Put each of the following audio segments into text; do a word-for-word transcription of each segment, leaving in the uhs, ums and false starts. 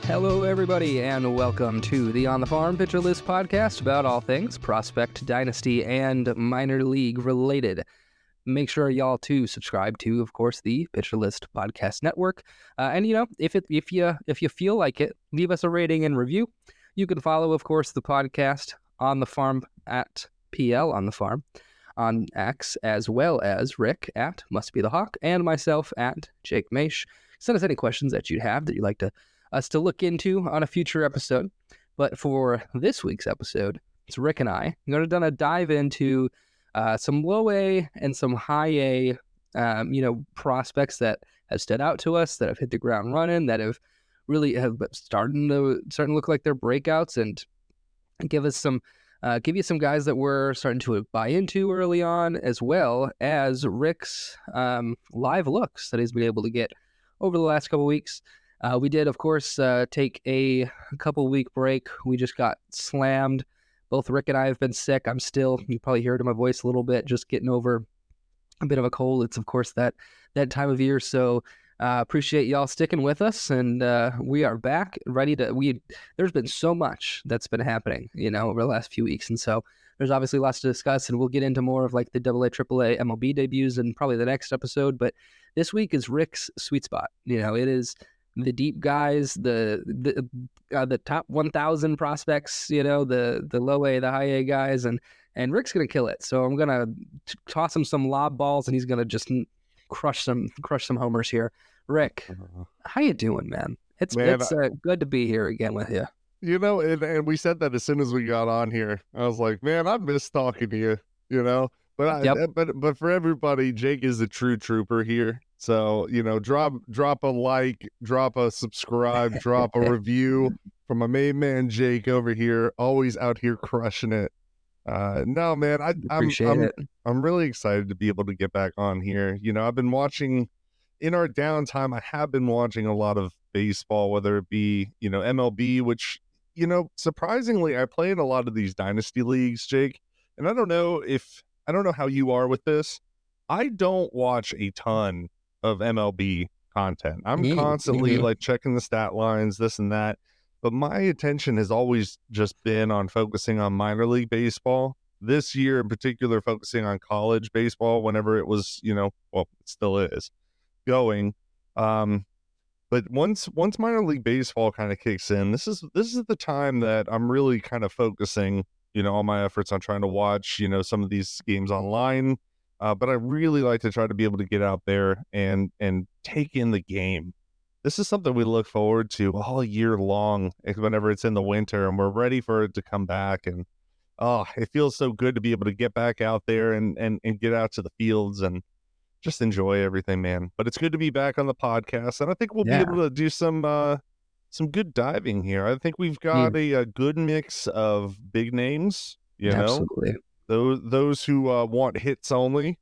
Hello, everybody, and welcome to the On the Farm Pitcher List podcast about all things prospect, dynasty, and minor league related. Make sure y'all to subscribe to, of course, the Pitcher List Podcast Network. Uh, and you know, if it if you if you feel like it, leave us a rating and review. You can follow, of course, the podcast On the Farm at P L On the Farm on X, as well as Rick at Must Be the Hawk and myself at Jake Maish. Send us any questions that you'd have that you'd like to us to look into on a future episode. But for this week's episode, it's Rick and I. I'm going to do a dive into uh, some low A and some high A, um, you know, prospects that have stood out to us, that have hit the ground running, that have really have starting to starting to look like they're breakouts, and give us some, uh, give you some guys that we're starting to buy into early on, as well as Rick's um, live looks that he's been able to get over the last couple weeks. Uh, we did, of course, uh, take a, a couple week break. We just got slammed. Both Rick and I have been sick. I'm still, you probably heard in my voice a little bit, just getting over a bit of a cold. It's, of course, that that time of year. So uh, appreciate y'all sticking with us. And uh, we are back, ready to, we, there's been so much that's been happening, you know, over the last few weeks. And so there's obviously lots to discuss, and we'll get into more of like the double A, triple A, M L B debuts in probably the next episode. But this week is Rick's sweet spot. You know, it is the deep guys, the the uh, the top one thousand prospects, you know, the the low A, the high A guys, and and Rick's gonna kill it. So I'm gonna t- toss him some lob balls, and he's gonna just crush some crush some homers here. Rick, how you doing, man? It's man, it's uh, good to be here again with you. You know, and, and we said that as soon as we got on here. I was like, man, I miss talking to you. You know, but I, yep. but but for everybody, Jake is a true trooper here. So, you know, drop drop a like, drop a subscribe, drop a review from my main man Jake over here, always out here crushing it. Uh, no, man, I, I'm I'm, it. I'm really excited to be able to get back on here. You know, I've been watching in our downtime. I have been watching a lot of baseball, whether it be, you know, M L B, which, you know, surprisingly, I play in a lot of these dynasty leagues, Jake. And I don't know if I don't know how you are with this. I don't watch a ton of M L B content. I'm mm-hmm. constantly mm-hmm. like checking the stat lines, this and that, but my attention has always just been on focusing on minor league baseball. This year in particular, focusing on college baseball whenever it was, you know, well, it still is going. Um, but once once minor league baseball kind of kicks in, this is this is the time that I'm really kind of focusing, you know, all my efforts on trying to watch, you know, some of these games online. Uh, but I really like to try to be able to get out there and and take in the game. This is something we look forward to all year long whenever it's in the winter and we're ready for it to come back. And oh, it feels so good to be able to get back out there and, and, and get out to the fields and just enjoy everything, man. But it's good to be back on the podcast. And I think we'll yeah. be able to do some uh, some good diving here. I think we've got yeah. a, a good mix of big names, you Absolutely. know. Those those who uh, want hits only,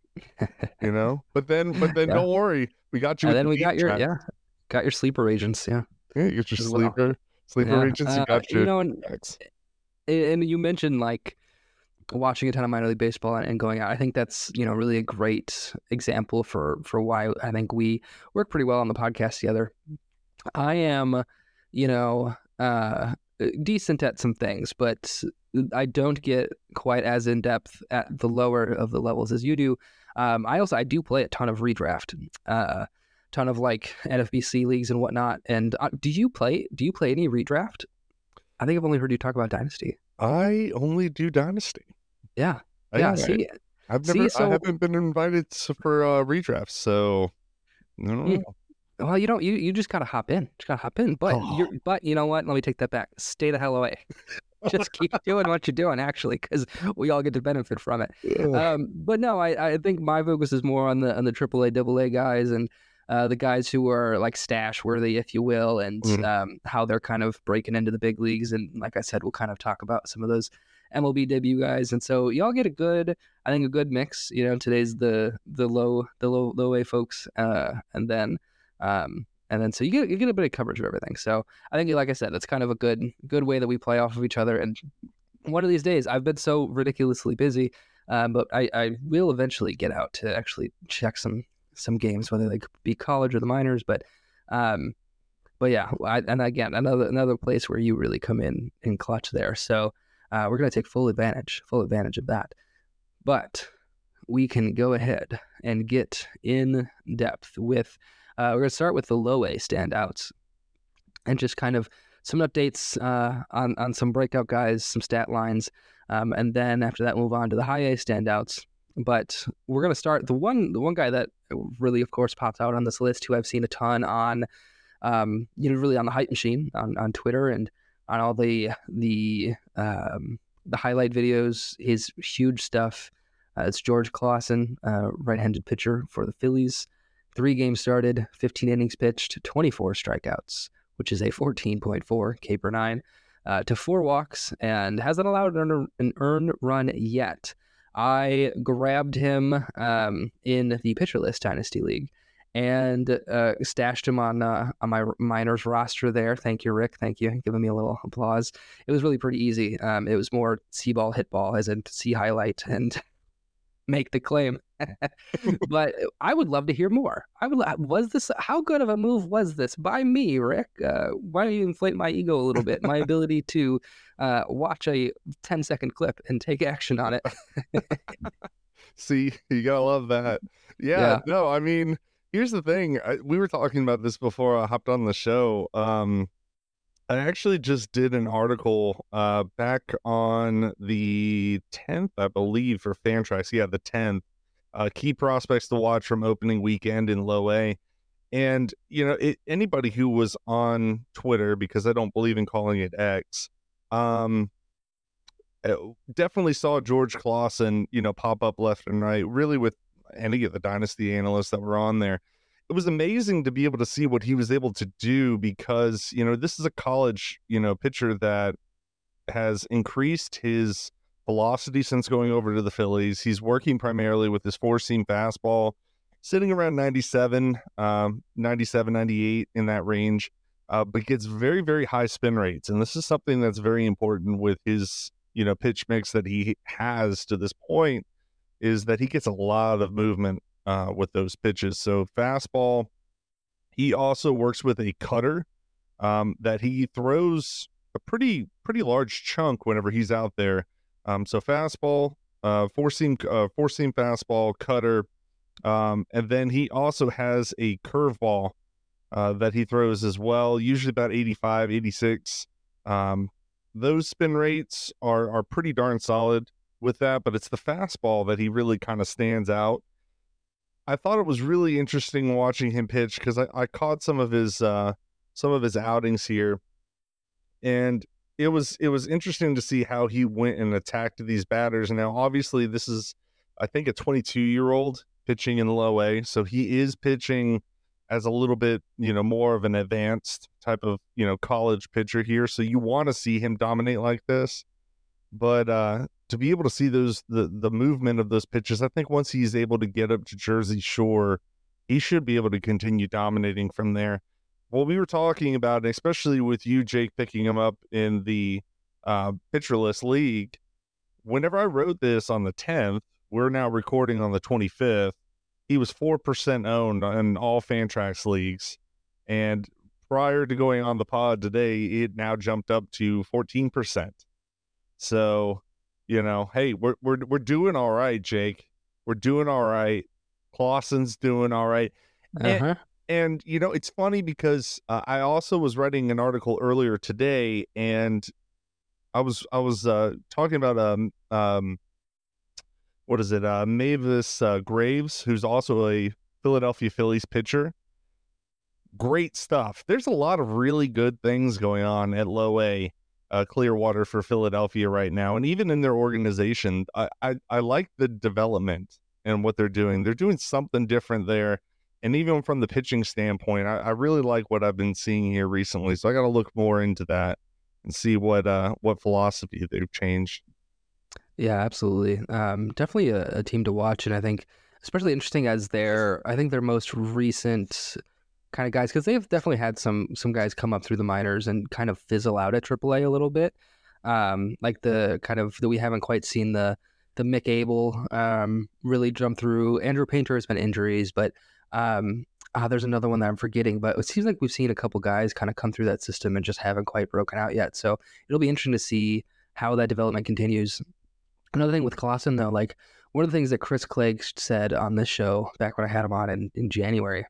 you know, but then but then yeah. don't worry, we got you. And then the we got your track. yeah, got your sleeper agents, yeah, yeah, you get your sleeper well. sleeper yeah. agents. You uh, got your, you know, and, and you mentioned like watching a ton of minor league baseball and, and going out. I think that's, you know, really a great example for for why I think we work pretty well on the podcast together. I am, you know, uh, decent at some things, but I don't get quite as in depth at the lower of the levels as you do. Um, I also I do play a ton of redraft, a uh, ton of like N F B C leagues and whatnot. And uh, do you play? Do you play any redraft? I think I've only heard you talk about Dynasty. I only do Dynasty. Yeah, I, yeah. I, see, I've never. see, so, I haven't been invited for uh, redrafts, so I don't know. Well, you don't. You, you just gotta hop in. Just gotta hop in. But oh. you're. But you know what? Let me take that back. Stay the hell away. Just keep doing what you're doing, actually, because we all get to benefit from it. Um, but no, I, I think my focus is more on the on the triple A, double A guys, and uh, the guys who are like stash worthy, if you will, and mm. um, how they're kind of breaking into the big leagues. And like I said, we'll kind of talk about some of those M L B debut guys. And so y'all get a good, I think, a good mix. You know, today's the the low the low low A folks, uh, and then. Um, And then so you get you get a bit of coverage of everything. So I think, like I said, that's kind of a good good way that we play off of each other. And one of these days, I've been so ridiculously busy, um, but I, I will eventually get out to actually check some some games, whether they be college or the minors. But um, but yeah, I, and again, another another place where you really come in in clutch there. So uh, we're going to take full advantage, full advantage of that. But we can go ahead and get in depth with, uh, we're going to start with the low A standouts and just kind of some updates uh, on, on some breakout guys, some stat lines. Um, and then after that, move on to the high A standouts. But we're going to start the one, the one guy that really, of course, pops out on this list, who I've seen a ton on, um, you know, really on the hype machine on, on Twitter and on all the, the, um, the highlight videos, his huge stuff. Uh, it's George Clausen, uh, right-handed pitcher for the Phillies. Three games started, fifteen innings pitched, twenty-four strikeouts, which is a fourteen point four K per nine, uh, to four walks, and hasn't allowed an, an earned run yet. I grabbed him um, in the Pitcher List Dynasty League and uh, stashed him on uh, on my minors roster there. Thank you, Rick. Thank you. Giving me a little applause. It was really pretty easy. Um, it was more see ball, hit ball, as in see highlight and make the claim. But I would love to hear more. I would. Was this, how good of a move was this by me, Rick? Uh, why don't you inflate my ego a little bit? My ability to uh, watch a ten second clip and take action on it. See, you gotta love that. Yeah, yeah. No, I mean, here's the thing. I, we were talking about this before I hopped on the show. Um, I actually just did an article uh, back on the tenth, I believe, for Fantrax. Yeah, the tenth. Uh, key prospects to watch from opening weekend in low A. And, you know, it, anybody who was on Twitter, because I don't believe in calling it X, um, definitely saw George Clausen, you know, pop up left and right, really with any of the Dynasty analysts that were on there. It was amazing to be able to see what he was able to do because, you know, this is a college, you know, pitcher that has increased his velocity since going over to the Phillies. He's working primarily with his four-seam fastball, sitting around ninety-seven, um, ninety-seven, ninety-eight in that range, uh, but gets very, very high spin rates. And this is something that's very important with his, you know, pitch mix that he has to this point, is that he gets a lot of movement uh, with those pitches. So fastball, he also works with a cutter um, that he throws a pretty, pretty large chunk whenever he's out there. Um, so fastball, uh, four seam, uh, four seam fastball, cutter, um, and then he also has a curveball uh, that he throws as well. Usually about eighty-five, eighty-six. Um, those spin rates are are pretty darn solid with that, but it's the fastball that he really kind of stands out. I thought it was really interesting watching him pitch because I, I caught some of his uh, some of his outings here, and it was it was interesting to see how he went and attacked these batters. Now, obviously, this is, I think, a twenty-two-year-old pitching in low A, so he is pitching as a little bit, you know, more of an advanced type of, you know, college pitcher here. So you want to see him dominate like this, but uh, to be able to see those the the movement of those pitches, I think once he's able to get up to Jersey Shore, he should be able to continue dominating from there. Well, we were talking about, especially with you, Jake, picking him up in the uh, Pitcher List League. Whenever I wrote this on the tenth, we're now recording on the twenty-fifth. He was four percent owned in all Fantrax leagues. And prior to going on the pod today, it now jumped up to fourteen percent. So, you know, hey, we're we're we're doing all right, Jake. We're doing all right. Clausen's doing all right. Uh-huh. And, and you know, it's funny because uh, I also was writing an article earlier today, and I was I was uh, talking about um um what is it uh, Mavis uh, Graves, who's also a Philadelphia Phillies pitcher. Great stuff. There's a lot of really good things going on at low A. Uh, Clearwater for Philadelphia right now, and even in their organization, I, I I like the development and what they're doing. They're doing something different there, and even from the pitching standpoint, I, I really like what I've been seeing here recently. So I got to look more into that and see what uh what philosophy they've changed. Yeah, absolutely. Um, definitely a, a team to watch, and I think especially interesting as their I think their most recent kind of guys, because they've definitely had some some guys come up through the minors and kind of fizzle out at triple A a little bit. Um, like the kind of that we haven't quite seen the the Mick Abel um, really jump through. Andrew Painter has been injuries, but um, Ah, there's another one that I'm forgetting, but it seems like we've seen a couple guys kind of come through that system and just haven't quite broken out yet. So it'll be interesting to see how that development continues. Another thing with Clausen, though, like one of the things that Chris Clegg said on this show back when I had him on in, in January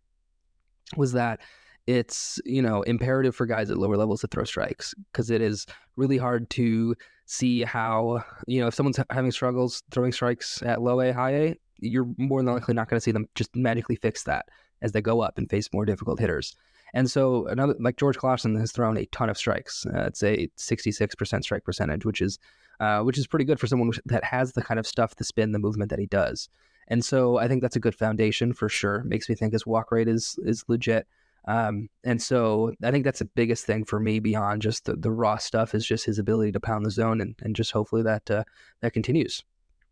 was that it's, you know, imperative for guys at lower levels to throw strikes, because it is really hard to see how, you know, if someone's having struggles throwing strikes at low A, high A, you're more than likely not going to see them just magically fix that as they go up and face more difficult hitters. And so another, like George Clausen has thrown a ton of strikes. Uh, it's a sixty-six percent strike percentage, which is uh, which is pretty good for someone that has the kind of stuff, the spin, the movement that he does. And so I think that's a good foundation for sure. Makes me think his walk rate is is legit. Um, and so I think that's the biggest thing for me beyond just the, the raw stuff is just his ability to pound the zone, and, and just hopefully that uh, that continues.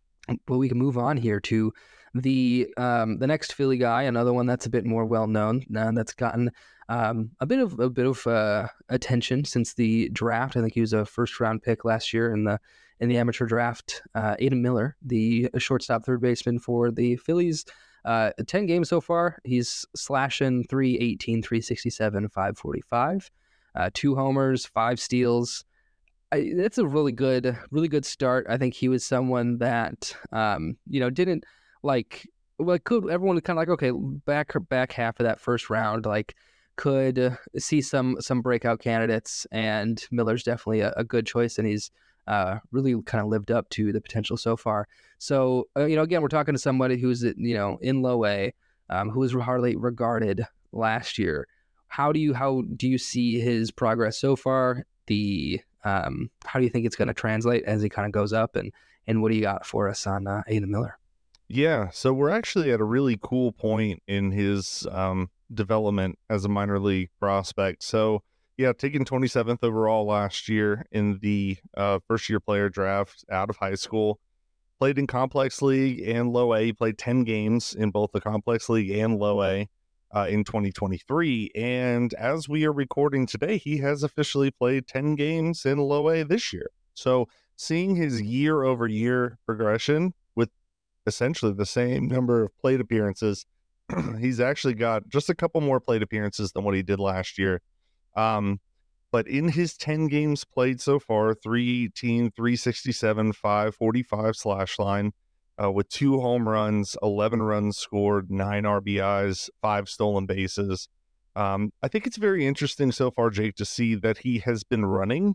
But we can move on here to the um, the next Philly guy, another one that's a bit more well known, uh, that's gotten um, a bit of a bit of uh, attention since the draft. I think he was a first round pick last year in the in the amateur draft. Uh, Aidan Miller, the shortstop, third baseman for the Phillies. Uh, ten games so far. He's slashing three eighteen, three sixty-seven, five forty-five, uh, two homers, five steals. I, that's a really good, really good start. I think he was someone that, um, you know, didn't like, like could everyone was kind of like, okay, back back half of that first round, like could see some some breakout candidates, and Miller's definitely a, a good choice, and he's uh, really kind of lived up to the potential so far. So, uh, you know, again, we're talking to somebody who's, you know, in low A, um, who was hardly regarded last year. How do you how do you see his progress so far? The um, how do you think it's going to translate as he kind of goes up, and and what do you got for us on uh, Aidan Miller? Yeah, so we're actually at a really cool point in his um, development as a minor league prospect. So, yeah, taken twenty-seventh overall last year in the uh, first year player draft out of high school. Played in complex league and low A. He played ten games in both the complex league and low A uh, in twenty twenty-three. And as we are recording today, he has officially played ten games in low A this year. So seeing his year over year progression with essentially the same number of plate appearances, he's actually got just a couple more plate appearances than what he did last year. Um, But in his ten games played so far, three eighteen, three sixty-seven, five forty-five slash line, uh, with two home runs, eleven runs scored, nine R B Is, five stolen bases. Um, I think it's very interesting so far, Jake, to see that he has been running,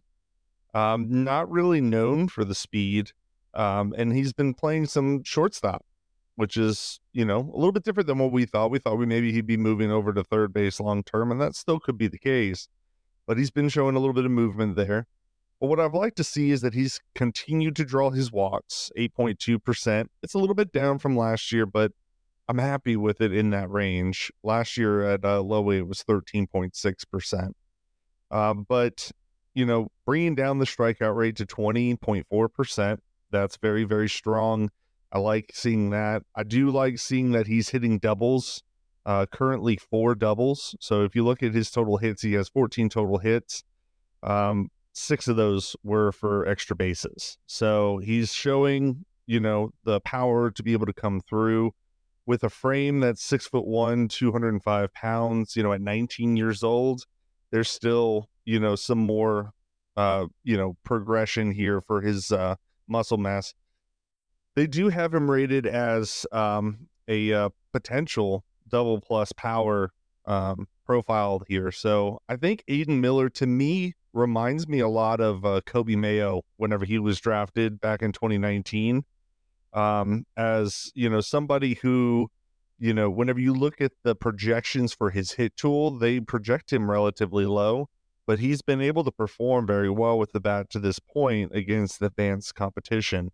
um, not really known for the speed, um, and he's been playing some shortstop, which is, you know, a little bit different than what we thought. We thought we maybe he'd be moving over to third base long term, and that still could be the case. But he's been showing a little bit of movement there. But what I'd like to see is that he's continued to draw his walks, eight point two percent. It's a little bit down from last year, but I'm happy with it in that range. Last year at uh, low A, it was thirteen point six percent. Uh, but, you know, bringing down the strikeout rate to twenty point four percent, that's very, very strong. I like seeing that. I do like seeing that he's hitting doubles. Uh, currently four doubles. So if you look at his total hits, he has fourteen total hits. Um, six of those were for extra bases. So he's showing, you know, the power to be able to come through with a frame that's six foot one, two hundred five pounds, you know, at nineteen years old. There's still, you know, some more, uh, you know, progression here for his uh, muscle mass. They do have him rated as um, a uh, potential double plus power um, profile here. So I think Aidan Miller, to me, reminds me a lot of uh, Kobe Mayo whenever he was drafted back in twenty nineteen. Um, as, you know, somebody who, you know, whenever you look at the projections for his hit tool, they project him relatively low, but he's been able to perform very well with the bat to this point against advanced competition.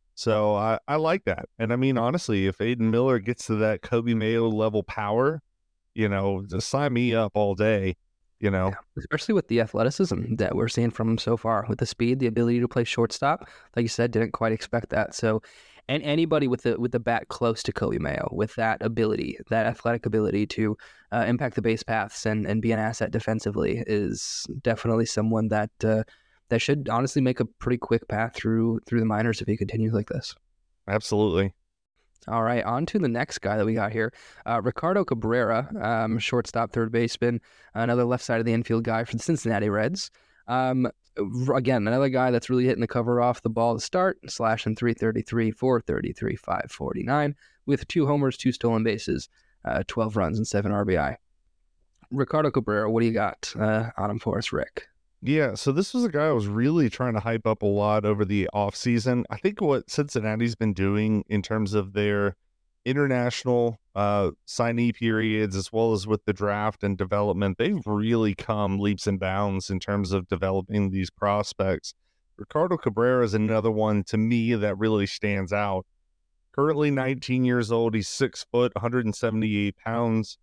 So I, I like that. And I mean, honestly, if Aidan Miller gets to that Kobe Mayo level power, you know, just sign me up all day, you know. Yeah, especially with the athleticism that we're seeing from him so far, with the speed, the ability to play shortstop. Like you said, didn't quite expect that. So, and anybody with the with the bat close to Kobe Mayo, with that ability, that athletic ability to uh, impact the base paths and, and be an asset defensively, is definitely someone that uh, that should honestly make a pretty quick path through through the minors if he continues like this. Absolutely. All right, on to the next guy that we got here. Uh, Ricardo Cabrera, um, shortstop, third baseman, another left side of the infield guy for the Cincinnati Reds. Um, again, another guy that's really hitting the cover off the ball to start, slashing three thirty-three, four thirty-three, five forty-nine, with two homers, two stolen bases, uh, twelve runs, and seven R B I. Ricardo Cabrera, what do you got uh, on him for us, Rick? Yeah, so this was a guy I was really trying to hype up a lot over the offseason. I think what Cincinnati's been doing in terms of their international uh, signee periods, as well as with the draft and development, they've really come leaps and bounds in terms of developing these prospects. Ricardo Cabrera is another one to me that really stands out. Currently nineteen years old, he's six foot, one hundred seventy-eight pounds.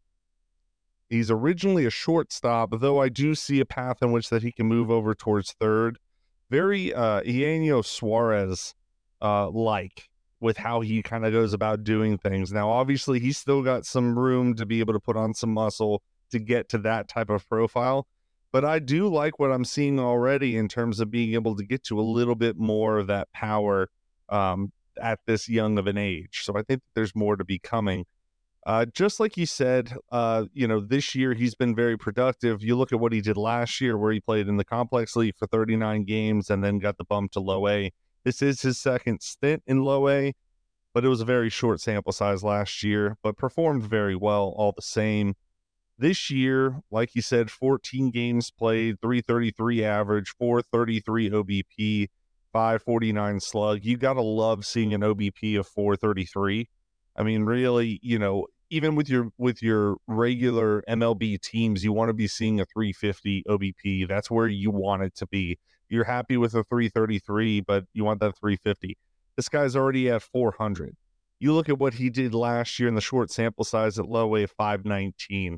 He's originally a shortstop, though I do see a path in which that he can move over towards third. Very uh, Eugenio Suarez uh, like with how he kind of goes about doing things. Now, obviously, he's still got some room to be able to put on some muscle to get to that type of profile. But I do like what I'm seeing already in terms of being able to get to a little bit more of that power um, at this young of an age. So I think there's more to be coming. Uh, just like you said, uh, you know, this year he's been very productive. You look at what he did last year where he played in the complex league for thirty-nine games and then got the bump to low A. This is his second stint in low A, but it was a very short sample size last year, but performed very well all the same. This year, like you said, fourteen games played, three thirty-three average, four thirty-three O B P, five forty-nine slug. You got to love seeing an O B P of four thirty-three. I mean, really, you know, even with your with your regular M L B teams, you want to be seeing a three fifty O B P. That's where you want it to be. You're happy with a three thirty-three, but you want that three fifty. This guy's already at four hundred. You look at what he did last year in the short sample size at low A, five nineteen.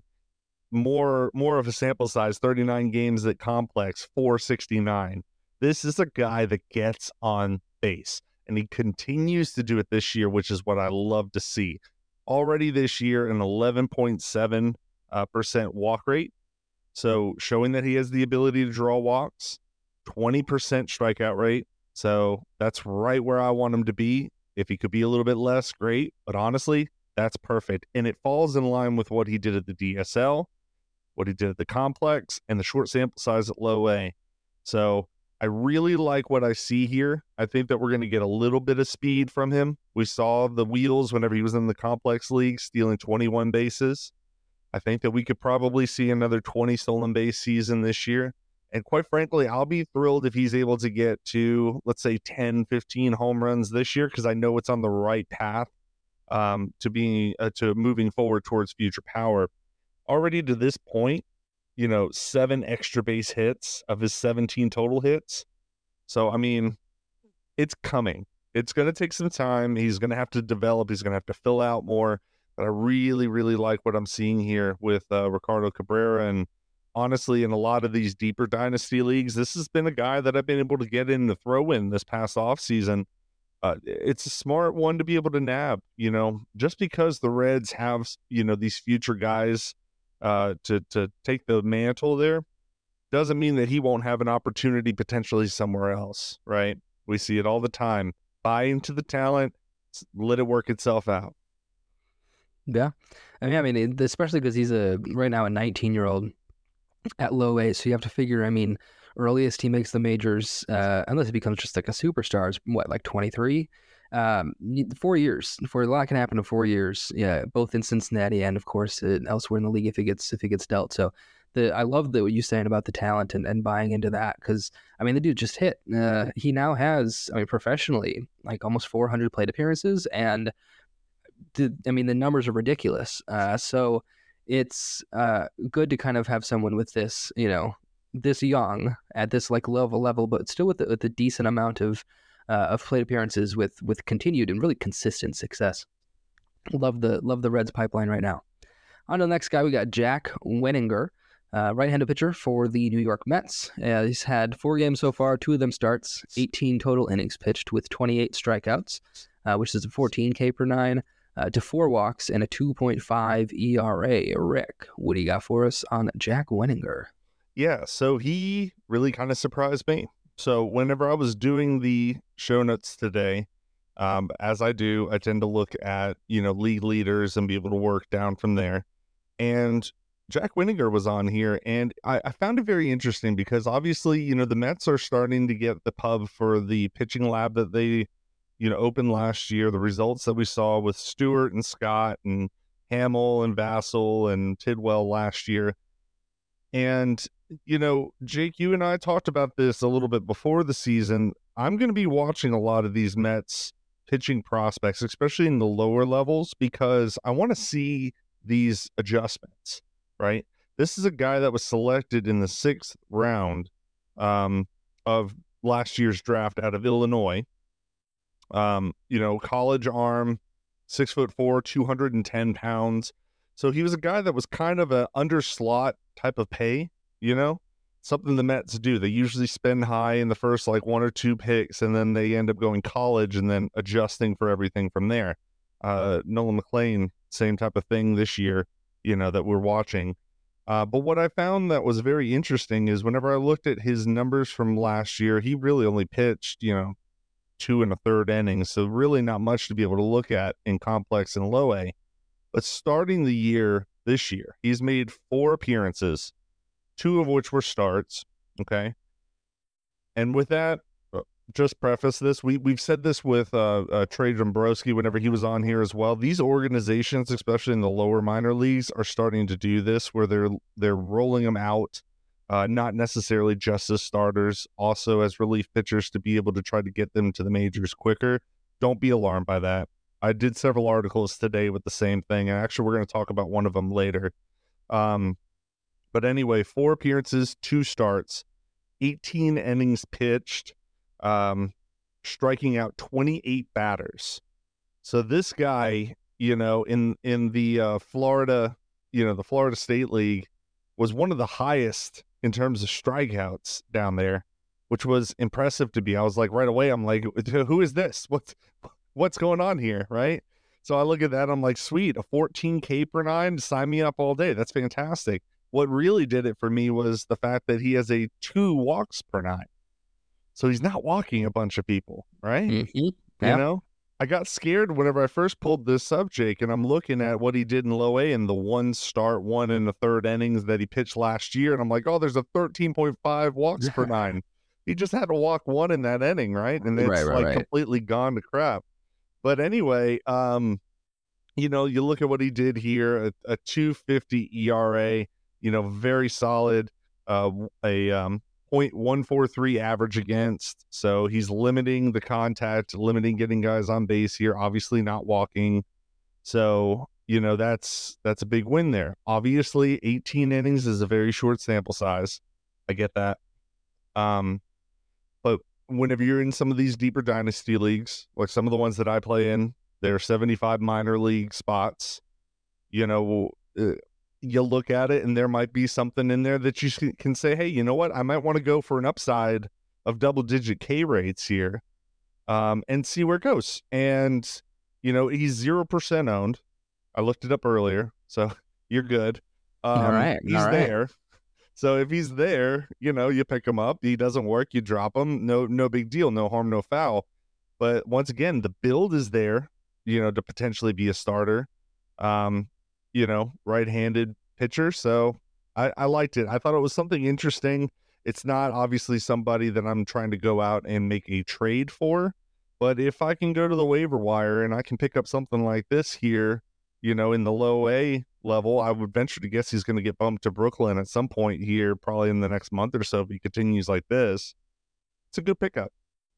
More more of a sample size, thirty-nine games at complex, four sixty-nine. This is a guy that gets on base, and he continues to do it this year, which is what I love to see. Already this year, an eleven point seven percent uh, walk rate. So showing that he has the ability to draw walks, twenty percent strikeout rate. So that's right where I want him to be. If he could be a little bit less, great. But honestly, that's perfect. And it falls in line with what he did at the D S L, what he did at the complex, and the short sample size at low A. So I really like what I see here. I think that we're going to get a little bit of speed from him. We saw the wheels whenever he was in the complex league, stealing twenty-one bases. I think that we could probably see another twenty stolen base season this year. And quite frankly, I'll be thrilled if he's able to get to, let's say, ten, fifteen home runs this year, because I know it's on the right path um, to being uh, to moving forward towards future power. Already to this point, you know, seven extra base hits of his seventeen total hits. So, I mean, it's coming. It's going to take some time. He's going to have to develop. He's going to have to fill out more. But I really, really like what I'm seeing here with uh, Ricardo Cabrera. And honestly, in a lot of these deeper dynasty leagues, this has been a guy that I've been able to get in the throw in this past offseason. Uh, it's a smart one to be able to nab, you know, just because the Reds have, you know, these future guys uh, to, to take the mantle there doesn't mean that he won't have an opportunity potentially somewhere else, right? We see it all the time. Buy into the talent, let it work itself out. Yeah. I mean, I mean, especially because he's a right now a nineteen-year-old at low A, so you have to figure, I mean, earliest he makes the majors, uh, unless he becomes just like a superstar, is what, like twenty-three? Um, four years. For a lot can happen in four years. Yeah, both in Cincinnati and of course uh, elsewhere in the league if it gets if it gets dealt. So the I love the, what you're saying about the talent and, and buying into that, because I mean the dude just hit. Uh, he now has, I mean, professionally, like almost four hundred plate appearances, and the, I mean the numbers are ridiculous. Uh, so it's uh good to kind of have someone with this, you know, this young at this like level level, but still with, the, with a decent amount of. Uh, of plate appearances with with continued and really consistent success. Love the love the Reds pipeline right now. On to the next guy, we got Jack Wenninger, uh, right-handed pitcher for the New York Mets. Uh, he's had four games so far, two of them starts, eighteen total innings pitched with twenty-eight strikeouts, uh, which is a fourteen K per nine, uh, to four walks and a two point five E R A. Rick, what do you got for us on Jack Wenninger? Yeah, so he really kind of surprised me. So whenever I was doing the show notes today, Um, as I do, I tend to look at, you know, league leaders and be able to work down from there. And Jack Winninger was on here, and I, I found it very interesting because obviously, you know, the Mets are starting to get the pub for the pitching lab that they, you know, opened last year. The results that we saw with Stewart and Scott and Hamill and Vassell and Tidwell last year. And, you know, Jake, you and I talked about this a little bit before the season. I'm going to be watching a lot of these Mets pitching prospects, especially in the lower levels, because I want to see these adjustments, right? This is a guy that was selected in the sixth round um, of last year's draft out of Illinois. Um, you know, college arm, six foot four, two hundred ten pounds. So he was a guy that was kind of a under slot type of pay, you know, something the Mets do. They usually spend high in the first like one or two picks, and then they end up going college and then adjusting for everything from there. Uh, Nolan McLean, same type of thing this year, you know, that we're watching. Uh, but what I found that was very interesting is whenever I looked at his numbers from last year, he really only pitched, you know, two and a third innings. So really not much to be able to look at in complex and low A. But starting the year this year, he's made four appearances, two of which were starts. Okay. And with that, just preface this, we, we've said this with uh, uh, Trey Dombrowski whenever he was on here as well. These organizations, especially in the lower minor leagues, are starting to do this where they're they're rolling them out, uh, not necessarily just as starters, also as relief pitchers to be able to try to get them to the majors quicker. Don't be alarmed by that. I did several articles today with the same thing, and actually we're going to talk about one of them later. Um, but anyway, four appearances, two starts, eighteen innings pitched, um, striking out twenty-eight batters. So this guy, you know, in, in the uh, Florida, you know, the Florida State League was one of the highest in terms of strikeouts down there, which was impressive to me. I was like, right away, I'm like, who is this? What's, what's going on here, right? So I look at that, I'm like, sweet, a fourteen K per nine, sign me up all day. That's fantastic. What really did it for me was the fact that he has a two walks per nine. So he's not walking a bunch of people, right? Mm-hmm. Yeah. You know, I got scared whenever I first pulled this up, Jake, and I'm looking at what he did in low A and the one start, one in the third innings that he pitched last year. And I'm like, oh, there's a thirteen point five walks per nine. He just had to walk one in that inning, right? And it's right, right, like right. completely gone to crap. But anyway, um, you know, you look at what he did here, a, a two fifty E R A, you know, very solid, uh, a um, point one four three average against. So he's limiting the contact, limiting getting guys on base here, obviously not walking. So, you know, that's, that's a big win there. Obviously eighteen innings is a very short sample size. I get that. Um, but whenever you're in some of these deeper dynasty leagues, like some of the ones that I play in, there are seventy-five minor league spots, you know, uh, you look at it and there might be something in there that you can say, hey, you know what? I might want to go for an upside of double digit K rates here, um, and see where it goes. And, you know, he's zero percent owned. I looked it up earlier, so you're good. Um, all right. He's all right. there. So if he's there, you know, you pick him up. He doesn't work, you drop him. No, no big deal. No harm, no foul. But once again, the build is there, you know, to potentially be a starter. Um, you know, right-handed pitcher. So I, I liked it. I thought it was something interesting. It's not obviously somebody that I'm trying to go out and make a trade for, but if I can go to the waiver wire and I can pick up something like this here, you know, in the low A level, I would venture to guess he's going to get bumped to Brooklyn at some point here, probably in the next month or so. If he continues like this, it's a good pickup.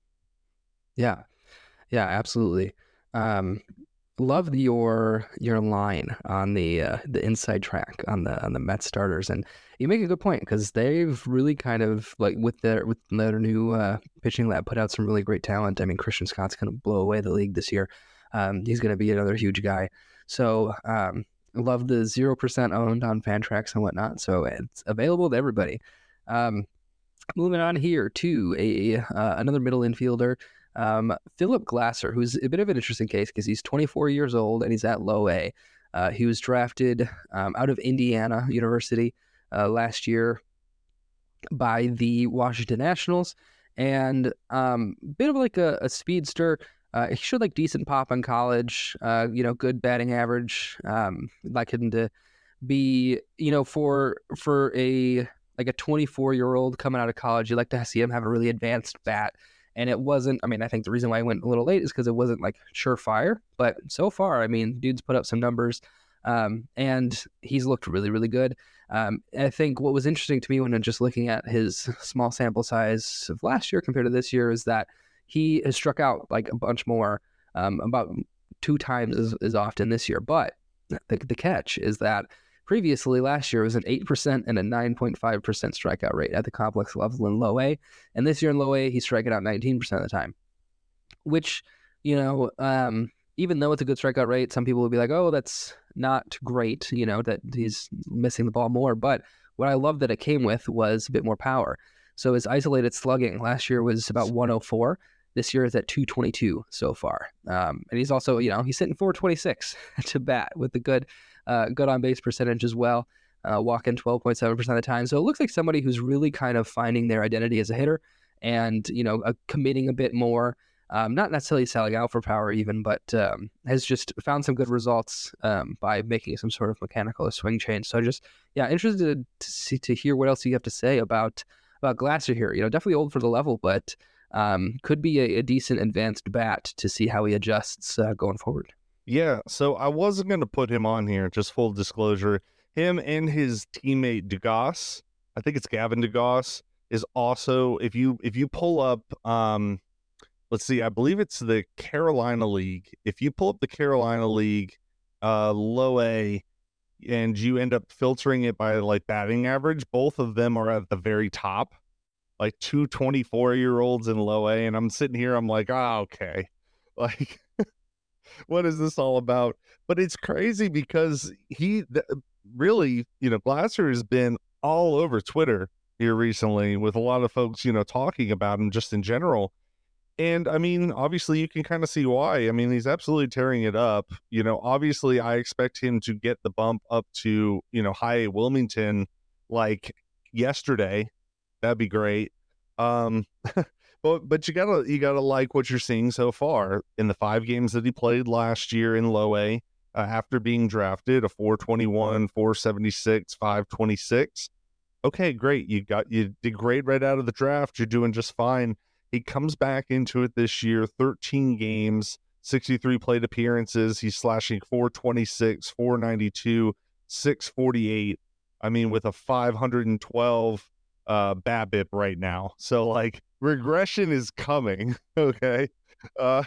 Yeah. Yeah, absolutely. Um, Love your your line on the uh, the inside track on the on the Mets starters, and you make a good point because they've really kind of like with their with their new uh, pitching lab put out some really great talent. I mean, Christian Scott's going to blow away the league this year. Um, he's going to be another huge guy. So um, love the zero percent owned on Fantrax and whatnot. So it's available to everybody. Um, moving on here to a uh, another middle infielder. Um, Philip Glasser, who's a bit of an interesting case because he's twenty-four years old and he's at low A. Uh, he was drafted um, out of Indiana University uh, last year by the Washington Nationals, and um, bit of like a, a speedster. Uh, he showed like decent pop in college, uh, you know, good batting average. Um, like him to be, you know, for for a like a twenty-four year old coming out of college, you like to see him have a really advanced bat. And it wasn't, I mean, I think the reason why I went a little late is because it wasn't like surefire. But so far, I mean, dude's put up some numbers, um, and he's looked really, really good. Um, I think what was interesting to me when I'm just looking at his small sample size of last year compared to this year is that he has struck out like a bunch more, um, about two times as, as often this year. But the, the catch is that previously last year was an eight percent and a nine point five percent strikeout rate at the complex level in low A. And this year in low A, he's striking out nineteen percent of the time, which, you know, um, even though it's a good strikeout rate, some people will be like, oh, that's not great, you know, that he's missing the ball more. But what I love that it came with was a bit more power. So his isolated slugging last year was about one oh four. This year is at two twenty-two so far. Um, and he's also, you know, he's hitting four twenty-six to bat with the good uh, good on base percentage as well, uh, walking twelve point seven percent of the time. So it looks like somebody who's really kind of finding their identity as a hitter and, you know, uh, committing a bit more, um, not necessarily selling out for power even, but um, has just found some good results um, by making some sort of mechanical or swing change. So just, yeah, interested to see, to hear what else you have to say about, about Glasser here. You know, definitely old for the level, but Um, could be a, a decent advanced bat to see how he adjusts uh, going forward. Yeah, so I wasn't going to put him on here, just full disclosure. Him and his teammate Degas, I think it's Gavin Degas, is also, if you if you pull up, um, let's see, I believe it's the Carolina League. If you pull up the Carolina League, uh, low A, and you end up filtering it by like batting average, both of them are at the very top. Like two twenty-four-year-olds in low A, and I'm sitting here, I'm like, ah, oh, okay. Like, what is this all about? But it's crazy because he th- really, you know, Glasser has been all over Twitter here recently with a lot of folks, you know, talking about him just in general. And, I mean, obviously you can kind of see why. I mean, he's absolutely tearing it up. You know, obviously I expect him to get the bump up to, you know, high A Wilmington like yesterday. That'd be great. Um, but but you gotta you gotta like what you're seeing so far in the five games that he played last year in low A uh, after being drafted, a four twenty-one, four seventy-six, five twenty-six. Okay, great. You got you did great right out of the draft. You're doing just fine. He comes back into it this year, thirteen games, sixty-three plate appearances. He's slashing four twenty-six, four ninety-two, six forty-eight. I mean, with a five twelve uh BABIP right now. So like regression is coming. Okay. Uh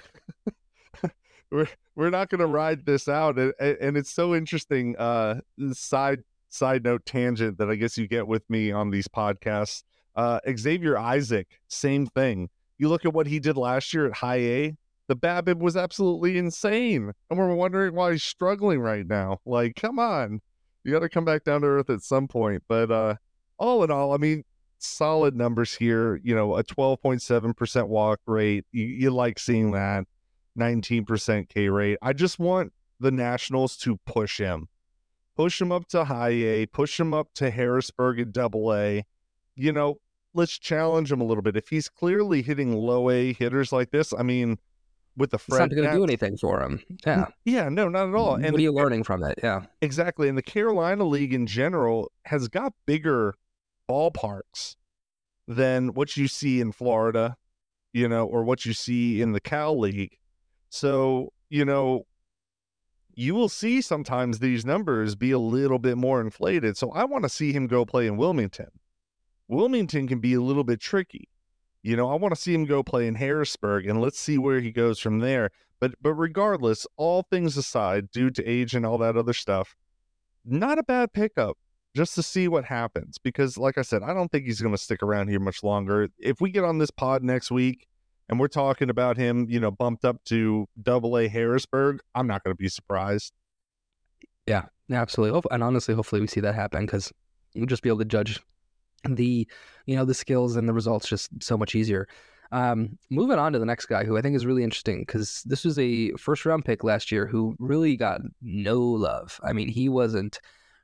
we're we're not gonna ride this out. And, and it's so interesting. Uh side side note tangent that I guess you get with me on these podcasts. Uh Xavier Isaac, same thing. You look at what he did last year at high A, the BABIP was absolutely insane. And we're wondering why he's struggling right now. Like, come on. You gotta come back down to earth at some point. But uh all in all, I mean, solid numbers here, you know, a twelve point seven percent walk rate. You, you like seeing that. nineteen percent K rate. I just want the Nationals to push him. Push him up to high A, push him up to Harrisburg at double A. You know, let's challenge him a little bit. If he's clearly hitting low A hitters like this, I mean, with the Fred, it's not going to do anything for him. Yeah. Yeah, no, not at all. And what are you learning from it? Yeah. Exactly. And the Carolina League in general has got bigger ballparks than what you see in Florida, you know, or what you see in the Cal League. So, you know, you will see sometimes these numbers be a little bit more inflated. So I want to see him go play in Wilmington. Wilmington can be a little bit tricky. You know, I want to see him go play in Harrisburg, and let's see where he goes from there. But but regardless, all things aside, due to age and all that other stuff, not a bad pickup just to see what happens. Because like I said, I don't think he's going to stick around here much longer. If we get on this pod next week and we're talking about him, you know, bumped up to double A Harrisburg, I'm not going to be surprised. Yeah, absolutely. And honestly, hopefully we see that happen because we'll just be able to judge the, you know, the skills and the results just so much easier. Um, moving on to the next guy who I think is really interesting because this was a first round pick last year who really got no love. I mean, he wasn't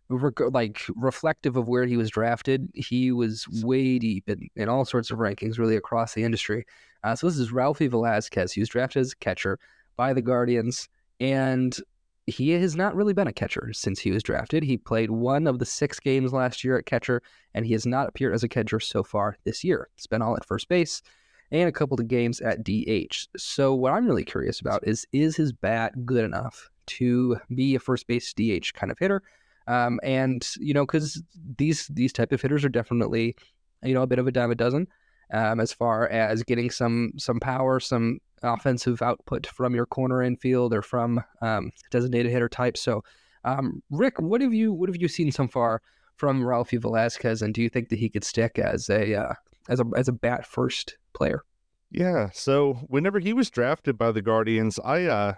like reflective of where he was drafted, he was way deep in, in all sorts of rankings, really across the industry. Uh, so this is Ralphie Velasquez. He was drafted as a catcher by the Guardians, and he has not really been a catcher since he was drafted. He played one of the six games last year at catcher, and he has not appeared as a catcher so far this year. It's been all at first base and a couple of games at D H. So what I'm really curious about is, is his bat good enough to be a first base D H kind of hitter? Um, and, you know, because these these type of hitters are definitely, you know, a bit of a dime a dozen um, as far as getting some some power, some offensive output from your corner infield or from um, designated hitter type. So, um, Rick, what have you what have you seen so far from Ralphie Velasquez, and do you think that he could stick as a uh, as a as a bat first player? Yeah. So whenever he was drafted by the Guardians, I uh,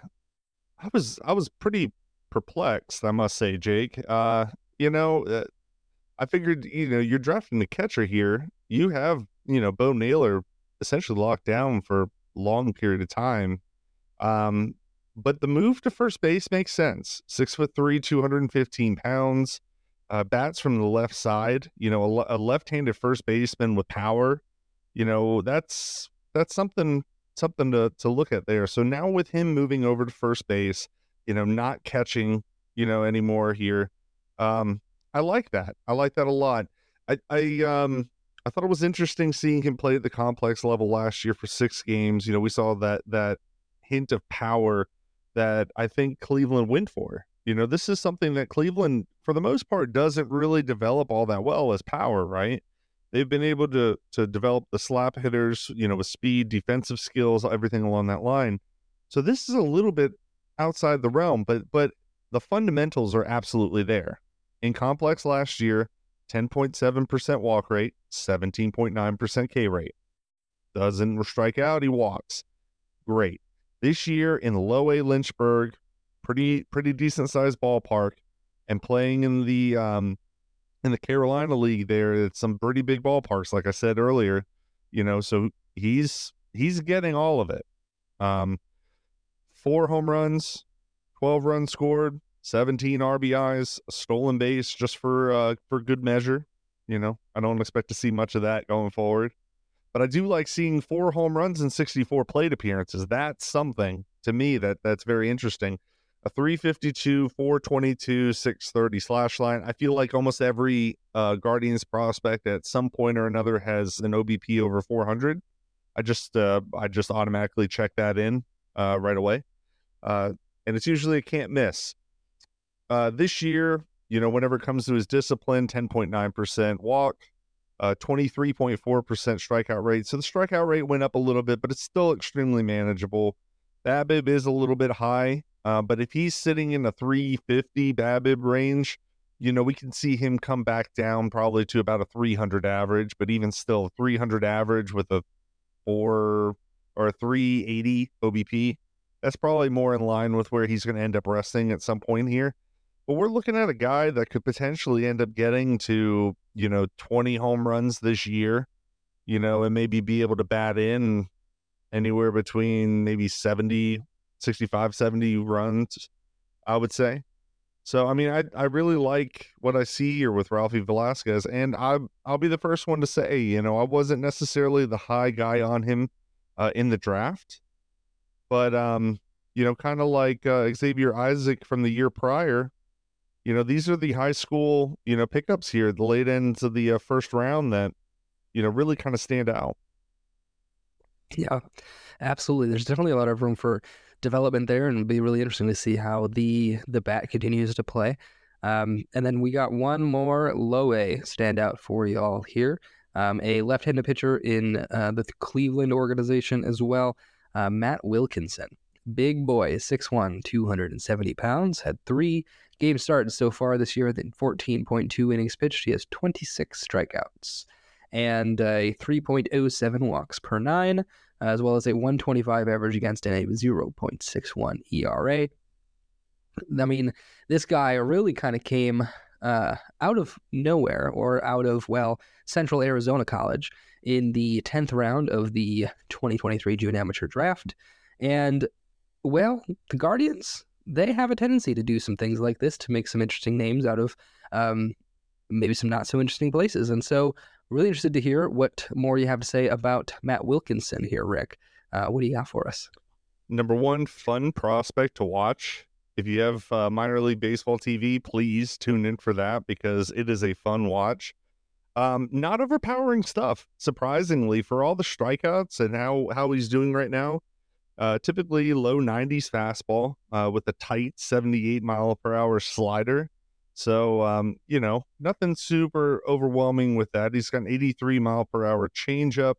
I was I was pretty perplexed, I must say, Jake. Uh, you know, uh, I figured, you know, you're drafting the catcher here. You have, you know, Bo Naylor essentially locked down for a long period of time. Um, but the move to first base makes sense. Six foot three, two hundred fifteen pounds, uh, bats from the left side, you know, a, a left-handed first baseman with power, you know, that's, that's something, something to, to look at there. So now with him moving over to first base, you know, not catching, you know, anymore here. Um, I like that. I like that a lot. I, I, um, I thought it was interesting seeing him play at the complex level last year for six games. You know, we saw that, that hint of power that I think Cleveland went for. You know, this is something that Cleveland, for the most part, doesn't really develop all that well as power, right? They've been able to, to develop the slap hitters, you know, with speed, defensive skills, everything along that line. So this is a little bit outside the realm, but but the fundamentals are absolutely there. In complex last year, ten point seven percent walk rate, seventeen point nine percent K rate. Doesn't strike out, he walks. Great. This year in low A Lynchburg, pretty pretty decent sized ballpark, and playing in the um in the Carolina League there, it's some pretty big ballparks, like I said earlier, you know, so he's he's getting all of it. Um Four home runs, twelve runs scored, seventeen R B Is, a stolen base just for uh, for good measure. You know, I don't expect to see much of that going forward. But I do like seeing four home runs and sixty-four plate appearances. That's something to me that that's very interesting. A three fifty-two, four twenty-two, six thirty slash line. I feel like almost every uh, Guardians prospect at some point or another has an O B P over four hundred. I just uh, I just automatically check that in uh, right away. Uh, and it's usually a can't miss. Uh, this year, you know, whenever it comes to his discipline, ten point nine percent walk, uh, twenty-three point four percent strikeout rate. So the strikeout rate went up a little bit, but it's still extremely manageable. BABIP is a little bit high, uh, but if he's sitting in the three fifty BABIP range, you know, we can see him come back down probably to about a three hundred average, but even still three hundred average with a four or a three eighty O B P. That's probably more in line with where he's going to end up resting at some point here. But we're looking at a guy that could potentially end up getting to, you know, twenty home runs this year, you know, and maybe be able to bat in anywhere between maybe seventy, sixty-five, seventy runs, I would say. So, I mean, I I really like what I see here with Ralphie Velasquez, and I, I'll be the first one to say, you know, I wasn't necessarily the high guy on him uh, in the draft. But, um, you know, kind of like uh, Xavier Isaac from the year prior, you know, these are the high school, you know, pickups here, the late ends of the uh, first round that, you know, really kind of stand out. Yeah, absolutely. There's definitely a lot of room for development there, and it'll be really interesting to see how the the bat continues to play. Um, and then we got one more low A standout for y'all here, um, a left-handed pitcher in uh, the Cleveland organization as well. Uh, Matt Wilkinson, big boy, six one, two hundred seventy pounds, had three games started so far this year, then fourteen point two innings pitched. He has twenty-six strikeouts and a three point oh seven walks per nine, as well as a one twenty-five average against and a zero point six one E R A. I mean, this guy really kind of came uh, out of nowhere, or out of, well, Central Arizona College in the tenth round of the twenty twenty-three June Amateur Draft. And, well, the Guardians, they have a tendency to do some things like this to make some interesting names out of um, maybe some not so interesting places. And so really interested to hear what more you have to say about Matt Wilkinson here, Rick. Uh, what do you got for us? Number one, fun prospect to watch. If you have uh, minor league baseball T V, please tune in for that because it is a fun watch. Um, not overpowering stuff, surprisingly, for all the strikeouts and how, how he's doing right now. Uh, typically low nineties fastball uh, with a tight seventy-eight mile per hour slider. So, um, you know, nothing super overwhelming with that. He's got an eighty-three mile per hour changeup.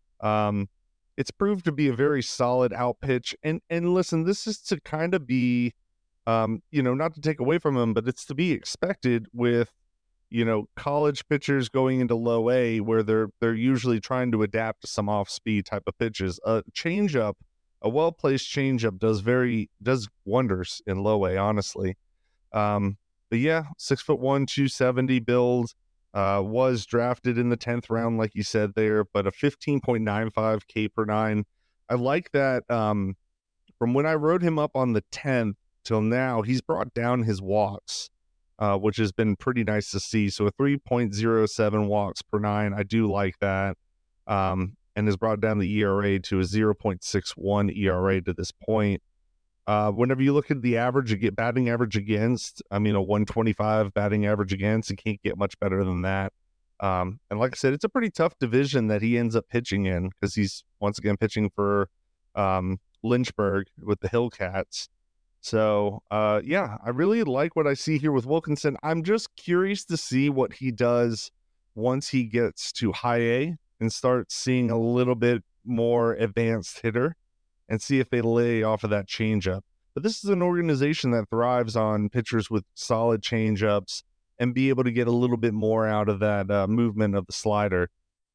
Um, it's proved to be a very solid out pitch. And, and listen, this is to kind of be, um, you know, not to take away from him, but it's to be expected with, you know, college pitchers going into low A where they're, they're usually trying to adapt to some off speed type of pitches. A changeup, a well-placed changeup does very, does wonders in low A, honestly. Um, but yeah, six foot one, two seventy build, uh, was drafted in the tenth round, like you said there, but a fifteen point nine five K per nine. I like that. Um, from when I wrote him up on the tenth till now, he's brought down his walks, uh, which has been pretty nice to see. So a three point oh seven walks per nine. I do like that. Um, and has brought down the E R A to a zero point six one E R A to this point. Uh, whenever you look at the average, you get batting average against, I mean, a one twenty-five batting average against, you can't get much better than that. Um, and like I said, it's a pretty tough division that he ends up pitching in because he's once again pitching for um, Lynchburg with the Hillcats. So, uh, yeah, I really like what I see here with Wilkinson. I'm just curious to see what he does once he gets to high A and starts seeing a little bit more advanced hitter and see if they lay off of that changeup. But this is an organization that thrives on pitchers with solid changeups and be able to get a little bit more out of that uh, movement of the slider.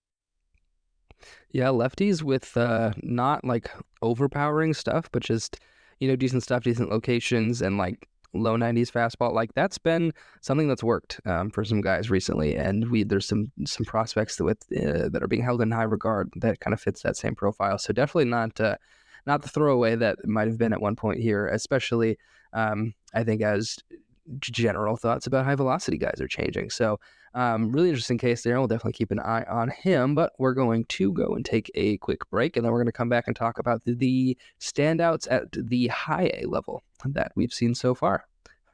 Yeah, lefties with uh, not like overpowering stuff, but just, you know, decent stuff, decent locations, and like low nineties fastball. Like that's been something that's worked um, for some guys recently, and we there's some some prospects that with uh, that are being held in high regard that kind of fits that same profile. So definitely not uh, not the throwaway that might have been at one point here, especially um, I think as general thoughts about high velocity guys are changing. So um, really interesting case there. We'll definitely keep an eye on him, but we're going to go and take a quick break, and then we're going to come back and talk about the, the standouts at the high A level that we've seen so far.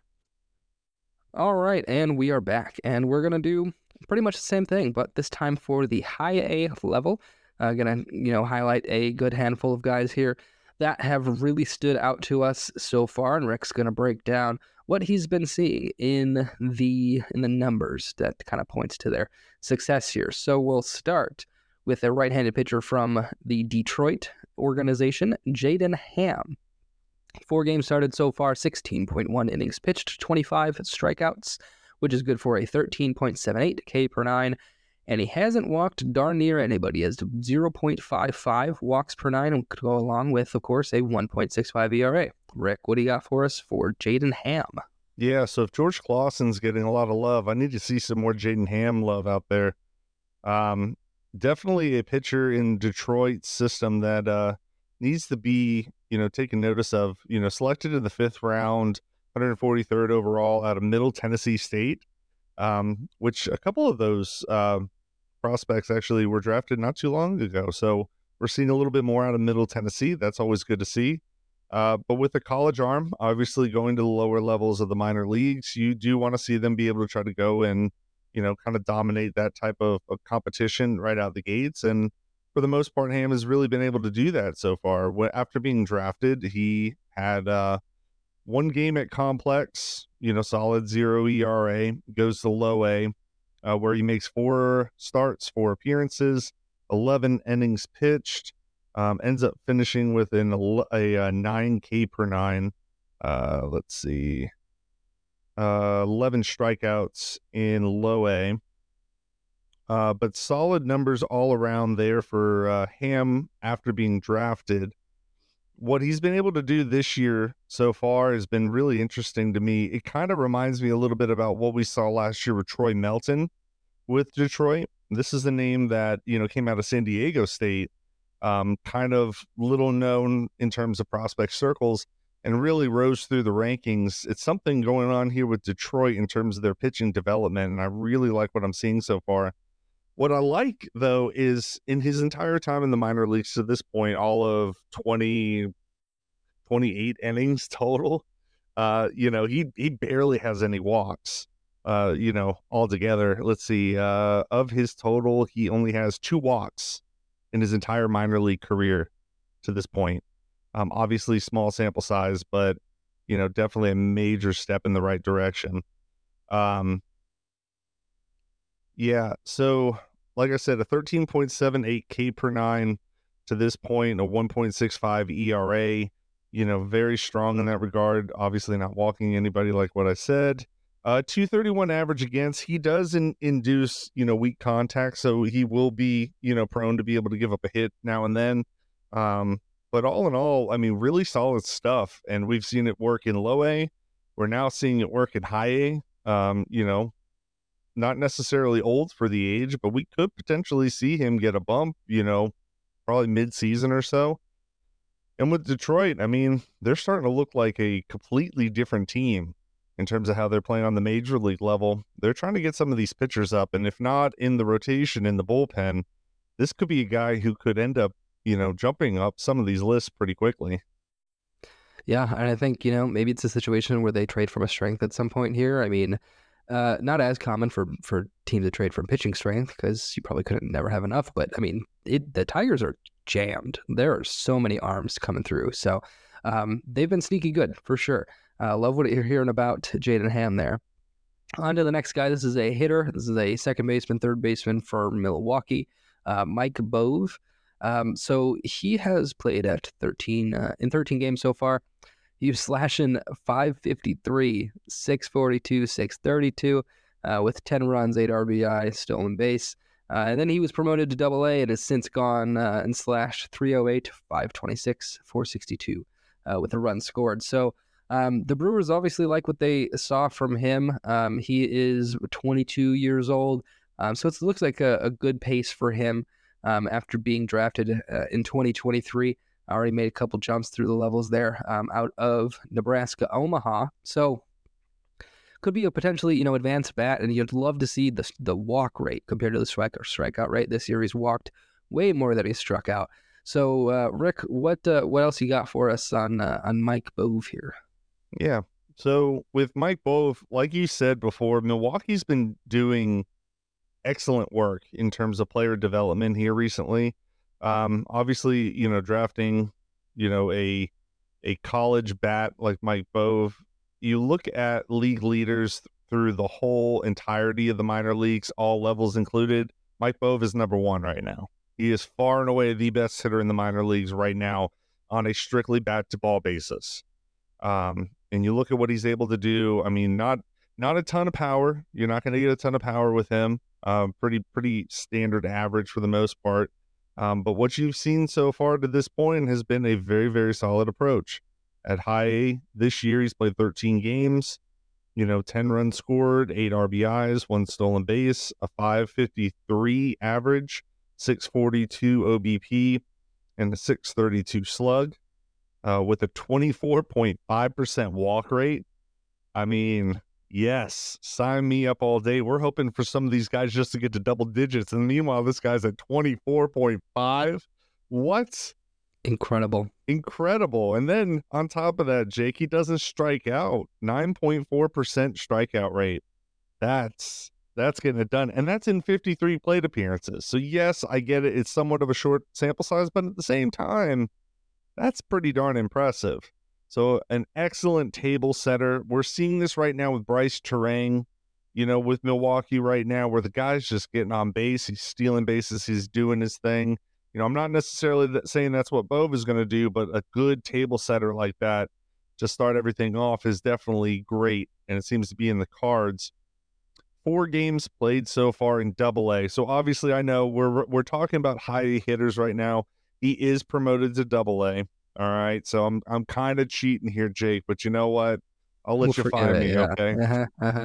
All right, and we are back, and we're going to do pretty much the same thing, but this time for the high A level. Uh, gonna, you know, highlight a good handful of guys here that have really stood out to us so far, and Rick's gonna break down what he's been seeing in the in the numbers that kind of points to their success here. So we'll start with a right-handed pitcher from the Detroit organization, Jaden Ham. Four games started so far, sixteen point one innings pitched, twenty-five strikeouts, which is good for a thirteen point seven eight K per nine. And he hasn't walked darn near anybody. He has zero point five five walks per nine, and could go along with, of course, a one point six five E R A. Rick, what do you got for us for Jaden Ham? Yeah, so if George Clausen's getting a lot of love, I need to see some more Jaden Ham love out there. Um, definitely a pitcher in Detroit's system that uh, needs to be, you know, taken notice of. You know, selected in the fifth round, one hundred forty-third overall out of Middle Tennessee State, um, which a couple of those uh, prospects actually were drafted not too long ago. So we're seeing a little bit more out of Middle Tennessee. That's always good to see. Uh, but with the college arm, obviously going to the lower levels of the minor leagues, you do want to see them be able to try to go and, you know, kind of dominate that type of, of competition right out the gates. And for the most part, Ham has really been able to do that so far. After being drafted, he had uh, one game at Complex, you know, solid zero E R A, goes to low A, uh, where he makes four starts, four appearances, eleven innings pitched, um, ends up finishing with an, a, a nine K per nine. Uh, let's see, uh, eleven strikeouts in low A. Uh, but solid numbers all around there for uh, Ham after being drafted. What he's been able to do this year so far has been really interesting to me. It kind of reminds me a little bit about what we saw last year with Troy Melton with Detroit. This is a name that, you know, came out of San Diego State, um, kind of little known in terms of prospect circles, and really rose through the rankings. It's something going on here with Detroit in terms of their pitching development, and I really like what I'm seeing so far. What I like, though, is in his entire time in the minor leagues to this point, all of twenty, twenty-eight innings total, uh, you know, he he barely has any walks, uh, you know, altogether. Let's see, uh, of his total, he only has two walks in his entire minor league career to this point. Um, obviously small sample size, but, you know, definitely a major step in the right direction. Um, yeah. So like I said, a thirteen point seven eight K per nine to this point, a one point six five E R A, you know, very strong in that regard. Obviously not walking anybody like what I said. Uh, two thirty-one average against. He does in, induce, you know, weak contact, so he will be, you know, prone to be able to give up a hit now and then. Um, But all in all, I mean, really solid stuff. And we've seen it work in low A. We're now seeing it work in high A. Um, you know, not necessarily old for the age, but we could potentially see him get a bump, you know, probably mid-season or so. And with Detroit, I mean, they're starting to look like a completely different team in terms of how they're playing on the major league level. They're trying to get some of these pitchers up. And if not in the rotation, in the bullpen, this could be a guy who could end up, you know, jumping up some of these lists pretty quickly. Yeah, and I think, you know, maybe it's a situation where they trade from a strength at some point here. I mean, uh, not as common for, for teams to trade from pitching strength because you probably couldn't never have enough. But, I mean, it, the Tigers are jammed. There are so many arms coming through. So um, they've been sneaky good, for sure. Uh, love what you're hearing about Jaden Ham there. On to the next guy. This is a hitter. This is a second baseman, third baseman for Milwaukee, uh, Mike Bove. Um, so he has played at thirteen uh, in thirteen games so far. He's slashing five fifty-three, six forty-two, six thirty-two uh, with ten runs, eight R B I, stolen base. Uh, and then he was promoted to Double A and has since gone uh, and slashed three oh eight, five twenty-six, four sixty-two uh, with a run scored. So um, the Brewers obviously like what they saw from him. Um, he is twenty-two years old, um, so it looks like a, a good pace for him. Um, after being drafted uh, in twenty twenty-three, I already made a couple jumps through the levels there um, out of Nebraska, Omaha. So could be a potentially, you know, advanced bat, and you'd love to see the the walk rate compared to the strike or strikeout rate. This year he's walked way more than he struck out. So uh, Rick, what uh, what else you got for us on uh, on Mike Bove here? Yeah. So with Mike Bove, like you said before, Milwaukee's been doing excellent work in terms of player development here recently. Um, obviously, you know, drafting, you know, a a college bat like Mike Bove, you look at league leaders th- through the whole entirety of the minor leagues, all levels included. Mike Bove is number one right now. He is far and away the best hitter in the minor leagues right now on a strictly bat to ball basis. Um, and you look at what he's able to do. I mean, not not a ton of power. You're not going to get a ton of power with him. Um, pretty, pretty standard average for the most part. Um, but what you've seen so far to this point has been a very, very solid approach. At high A this year, he's played thirteen games, you know, ten runs scored, eight R B Is, one stolen base, a five fifty-three average, six forty-two O B P, and a six thirty-two slug, uh, with a twenty-four point five percent walk rate. I mean, yes, sign me up all day. We're hoping for some of these guys just to get to double digits. And meanwhile, this guy's at twenty-four point five. What? Incredible. Incredible. And then on top of that, Jake, he doesn't strike out. nine point four percent strikeout rate. That's that's getting it done. And that's in fifty-three plate appearances. So yes, I get it. It's somewhat of a short sample size, but at the same time, that's pretty darn impressive. So an excellent table setter. We're seeing this right now with Bryce Turang, you know, with Milwaukee right now, where the guy's just getting on base. He's stealing bases. He's doing his thing. You know, I'm not necessarily th- saying that's what Bove is going to do, but a good table setter like that to start everything off is definitely great, and it seems to be in the cards. Four games played so far in Double A. So obviously, I know we're we're talking about high hitters right now. He is promoted to Double A. All right, so I'm I'm kind of cheating here, Jake, but you know what? I'll let We'll you find it, me, yeah. okay? Uh-huh,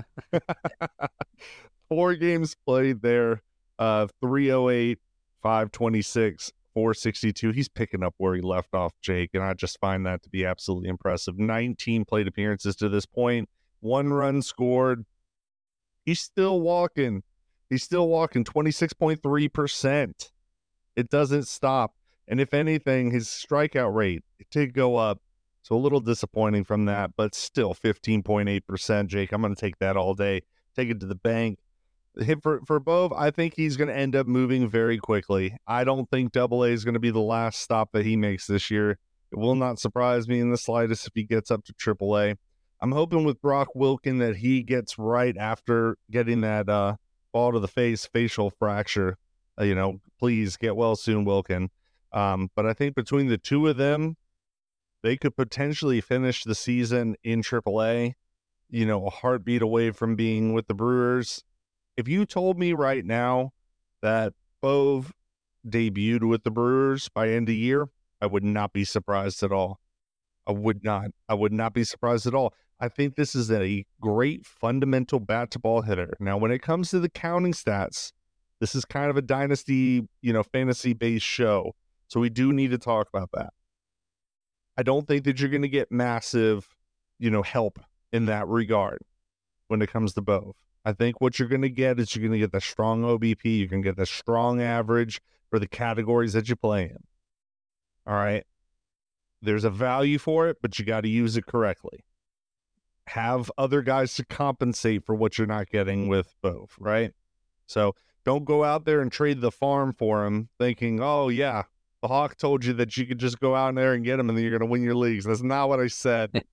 uh-huh. Four games played there, uh, three oh eight, five twenty-six, four sixty-two. He's picking up where he left off, Jake, and I just find that to be absolutely impressive. nineteen plate appearances to this point, one run scored. He's still walking. He's still walking twenty-six point three percent. It doesn't stop. And if anything, his strikeout rate it did go up. So a little disappointing from that, but still fifteen point eight percent, Jake. I'm going to take that all day. Take it to the bank. For, for Bove, I think he's going to end up moving very quickly. I don't think Double A is going to be the last stop that he makes this year. It will not surprise me in the slightest if he gets up to Triple A. I'm hoping with Brock Wilken that he gets right after getting that uh, ball to the face facial fracture. Uh, you know, please get well soon, Wilken. Um, but I think between the two of them, they could potentially finish the season in Triple A, you know, a heartbeat away from being with the Brewers. If you told me right now that Bove debuted with the Brewers by end of year, I would not be surprised at all. I would not. I would not be surprised at all. I think this is a great fundamental bat-to-ball hitter. Now, when it comes to the counting stats, this is kind of a dynasty, you know, fantasy-based show. So we do need to talk about that. I don't think that you're going to get massive, you know, help in that regard when it comes to Bove. I think what you're going to get is you're going to get the strong O B P. You can get the strong average for the categories that you play in. All right. There's a value for it, but you got to use it correctly. Have other guys to compensate for what you're not getting with Bove, right? So don't go out there and trade the farm for him thinking, oh, yeah, the Hawk told you that you could just go out there and get him and then you're going to win your leagues. That's not what I said.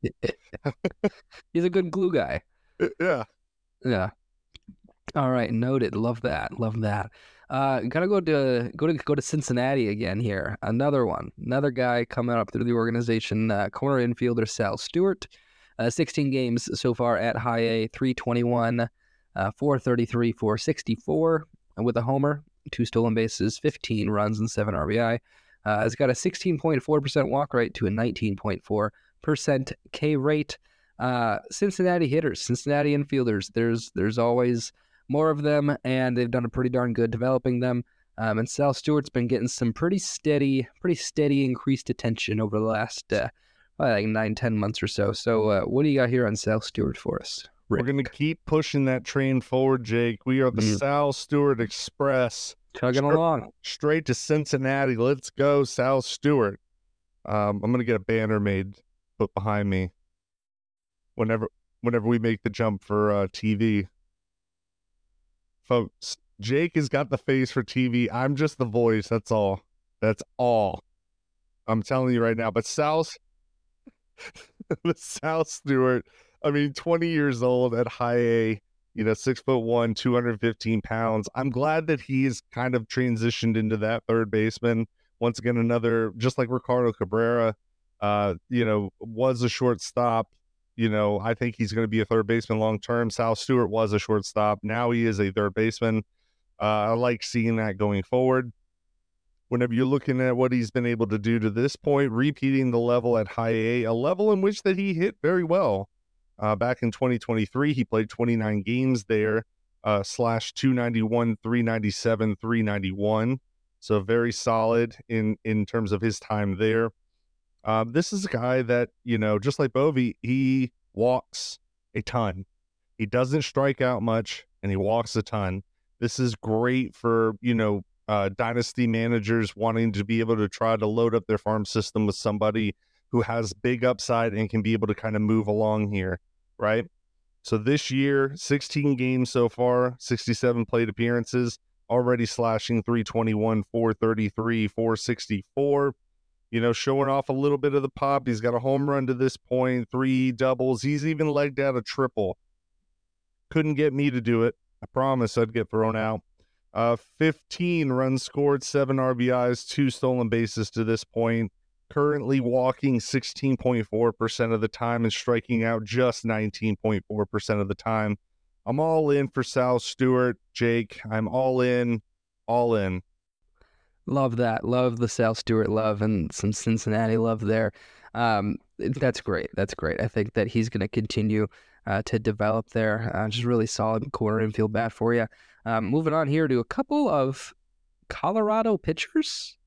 He's a good glue guy. Yeah. Yeah. All right, noted. Love that. Love that. Uh, gotta go to go to go to Cincinnati again here. Another one, another guy coming up through the organization. Uh, corner infielder Sal Stewart. Uh, sixteen games so far at High A. three twenty-one, uh, four thirty-three, four sixty-four with a homer, two stolen bases, fifteen runs, and seven R B I. Uh, it's got a sixteen point four percent walk rate to a nineteen point four percent K rate. Uh, Cincinnati hitters, Cincinnati infielders. There's there's always more of them, and they've done a pretty darn good developing them. Um, and Sal Stewart's been getting some pretty steady, pretty steady increased attention over the last uh, like nine, ten months or so. So, uh, what do you got here on Sal Stewart for us, Rick? We're going to keep pushing that train forward, Jake. We are the mm. Sal Stewart Express. Chugging Stri- along. Straight to Cincinnati. Let's go, Sal Stewart. Um, I'm going to get a banner made, put behind me whenever whenever we make the jump for uh, T V. Folks, Jake has got the face for T V. I'm just the voice. That's all. That's all. I'm telling you right now. But Sal's, the Sal Stewart, I mean, twenty years old at High A, you know, six foot one, two hundred fifteen pounds. I'm glad that he's kind of transitioned into that third baseman. Once again, another, just like Ricardo Cabrera, uh, you know, was a shortstop. You know, I think he's going to be a third baseman long term. Sal Stewart was a shortstop. Now he is a third baseman. Uh, I like seeing that going forward. Whenever you're looking at what he's been able to do to this point, repeating the level at High A, a level in which that he hit very well. Uh, back in twenty twenty-three, he played twenty-nine games there, uh, slash two ninety-one, three ninety-seven, three ninety-one. So very solid in, in terms of his time there. Um, this is a guy that, you know, just like Bove, he walks a ton. He doesn't strike out much, and he walks a ton. This is great for, you know, uh, dynasty managers wanting to be able to try to load up their farm system with somebody who has big upside and can be able to kind of move along here, right? So this year, sixteen games so far, sixty-seven plate appearances, already slashing three twenty-one, four thirty-three, four sixty-four. You know, showing off a little bit of the pop. He's got a home run to this point, three doubles. He's even legged out a triple. Couldn't get me to do it. I promise I'd get thrown out. Uh, fifteen runs scored, seven R B Is, two stolen bases to this point. Currently walking sixteen point four percent of the time and striking out just nineteen point four percent of the time. I'm all in for Sal Stewart, Jake. I'm all in, all in. Love that. Love the Sal Stewart love and some Cincinnati love there. Um, that's great. That's great. I think that he's going to continue uh, to develop there. Uh, just really solid corner infield bat for you. Um, moving on here to a couple of Colorado pitchers.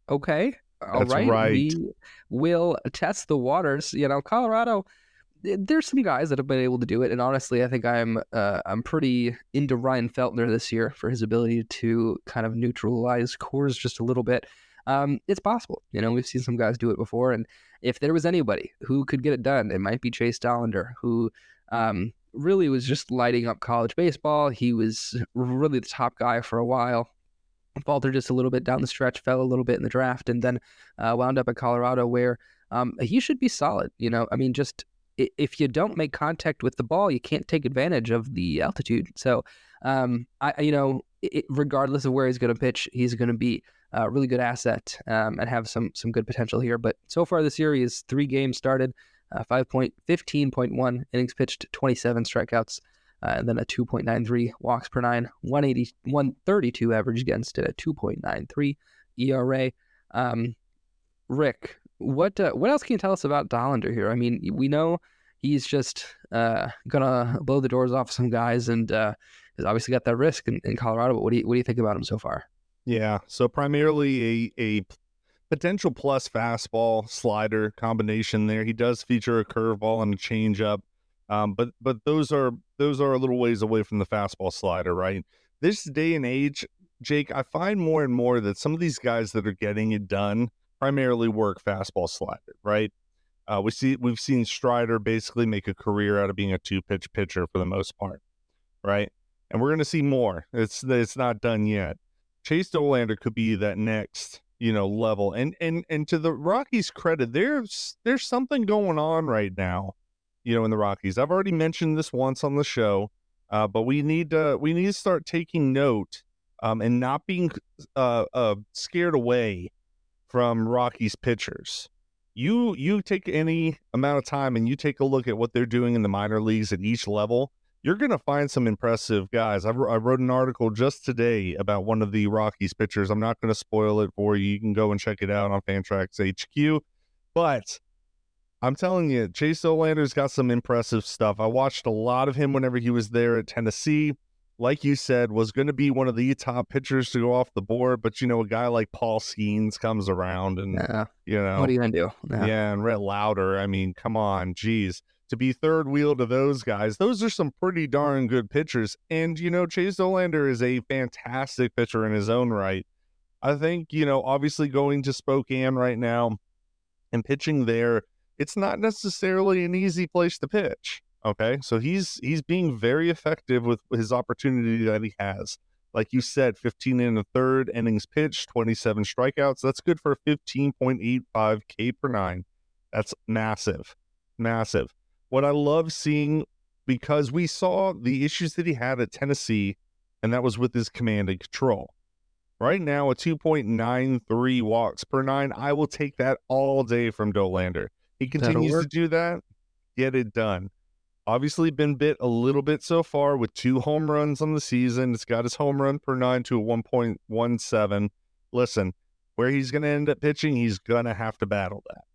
Okay. All That's right. right. We will test the waters. You know, Colorado, there's some guys that have been able to do it, and honestly, I think I'm uh, I'm pretty into Ryan Feltner this year for his ability to kind of neutralize Coors just a little bit. Um, it's possible, you know. We've seen some guys do it before, and if there was anybody who could get it done, it might be Chase Dollander, who um, really was just lighting up college baseball. He was really the top guy for a while. Faltered just a little bit down the stretch, fell a little bit in the draft, and then uh, wound up at Colorado, where um, he should be solid. You know, I mean, just if you don't make contact with the ball, you can't take advantage of the altitude. So, um, I, you know, it, regardless of where he's going to pitch, he's going to be a really good asset um, and have some some good potential here. But so far this year, he has three games started, uh, five point fifteen point one innings pitched, twenty-seven strikeouts, uh, and then a two point nine three walks per nine, one eighty, one thirty-two average against it, a two point nine three E R A. Um, Rick, what uh, what else can you tell us about Dollander here? I mean, we know he's just uh, gonna blow the doors off some guys, and uh, has obviously got that risk in, in Colorado. But what do you what do you think about him so far? Yeah, so primarily a a potential plus fastball slider combination there. He does feature a curveball and a changeup, um, but but those are those are a little ways away from the fastball slider, right? This day and age, Jake, I find more and more that some of these guys that are getting it done primarily work fastball slider, right? Uh, we see we've seen Strider basically make a career out of being a two pitch pitcher for the most part, right? And we're going to see more. It's it's not done yet. Chase Dollander could be that next, you know, level. And and and to the Rockies' credit, there's there's something going on right now, you know, in the Rockies. I've already mentioned this once on the show, uh, but we need to we need to start taking note um, and not being uh, uh, scared away from Rockies pitchers. You you take any amount of time and you take a look at what they're doing in the minor leagues at each level, you're going to find some impressive guys. I, I wrote an article just today about one of the Rockies pitchers. I'm not going to spoil it for you. You can go and check it out on Fantrax H Q. But I'm telling you, Chase Dollander's got some impressive stuff. I watched a lot of him whenever he was there at Tennessee. Like you said, was going to be one of the top pitchers to go off the board. But, you know, a guy like Paul Skeens comes around and, Yeah. you know. What are you going to do? Yeah. yeah, and Rhett Lauder. I mean, come on, geez. To be third wheel to those guys, those are some pretty darn good pitchers. And, you know, Chase Dollander is a fantastic pitcher in his own right. I think, you know, obviously going to Spokane right now and pitching there, it's not necessarily an easy place to pitch. Okay, so he's he's being very effective with his opportunity that he has. Like you said, fifteen in the third, innings pitched, twenty-seven strikeouts. That's good for fifteen point eight five K per nine. That's massive, massive. What I love seeing, because we saw the issues that he had at Tennessee, and that was with his command and control. Right now, a two point nine three walks per nine, I will take that all day from Dollander. He continues to do that, get it done. Obviously been bit a little bit so far with two home runs on the season. It's got his home run per nine to a one point one seven. Listen, where he's going to end up pitching, he's going to have to battle that.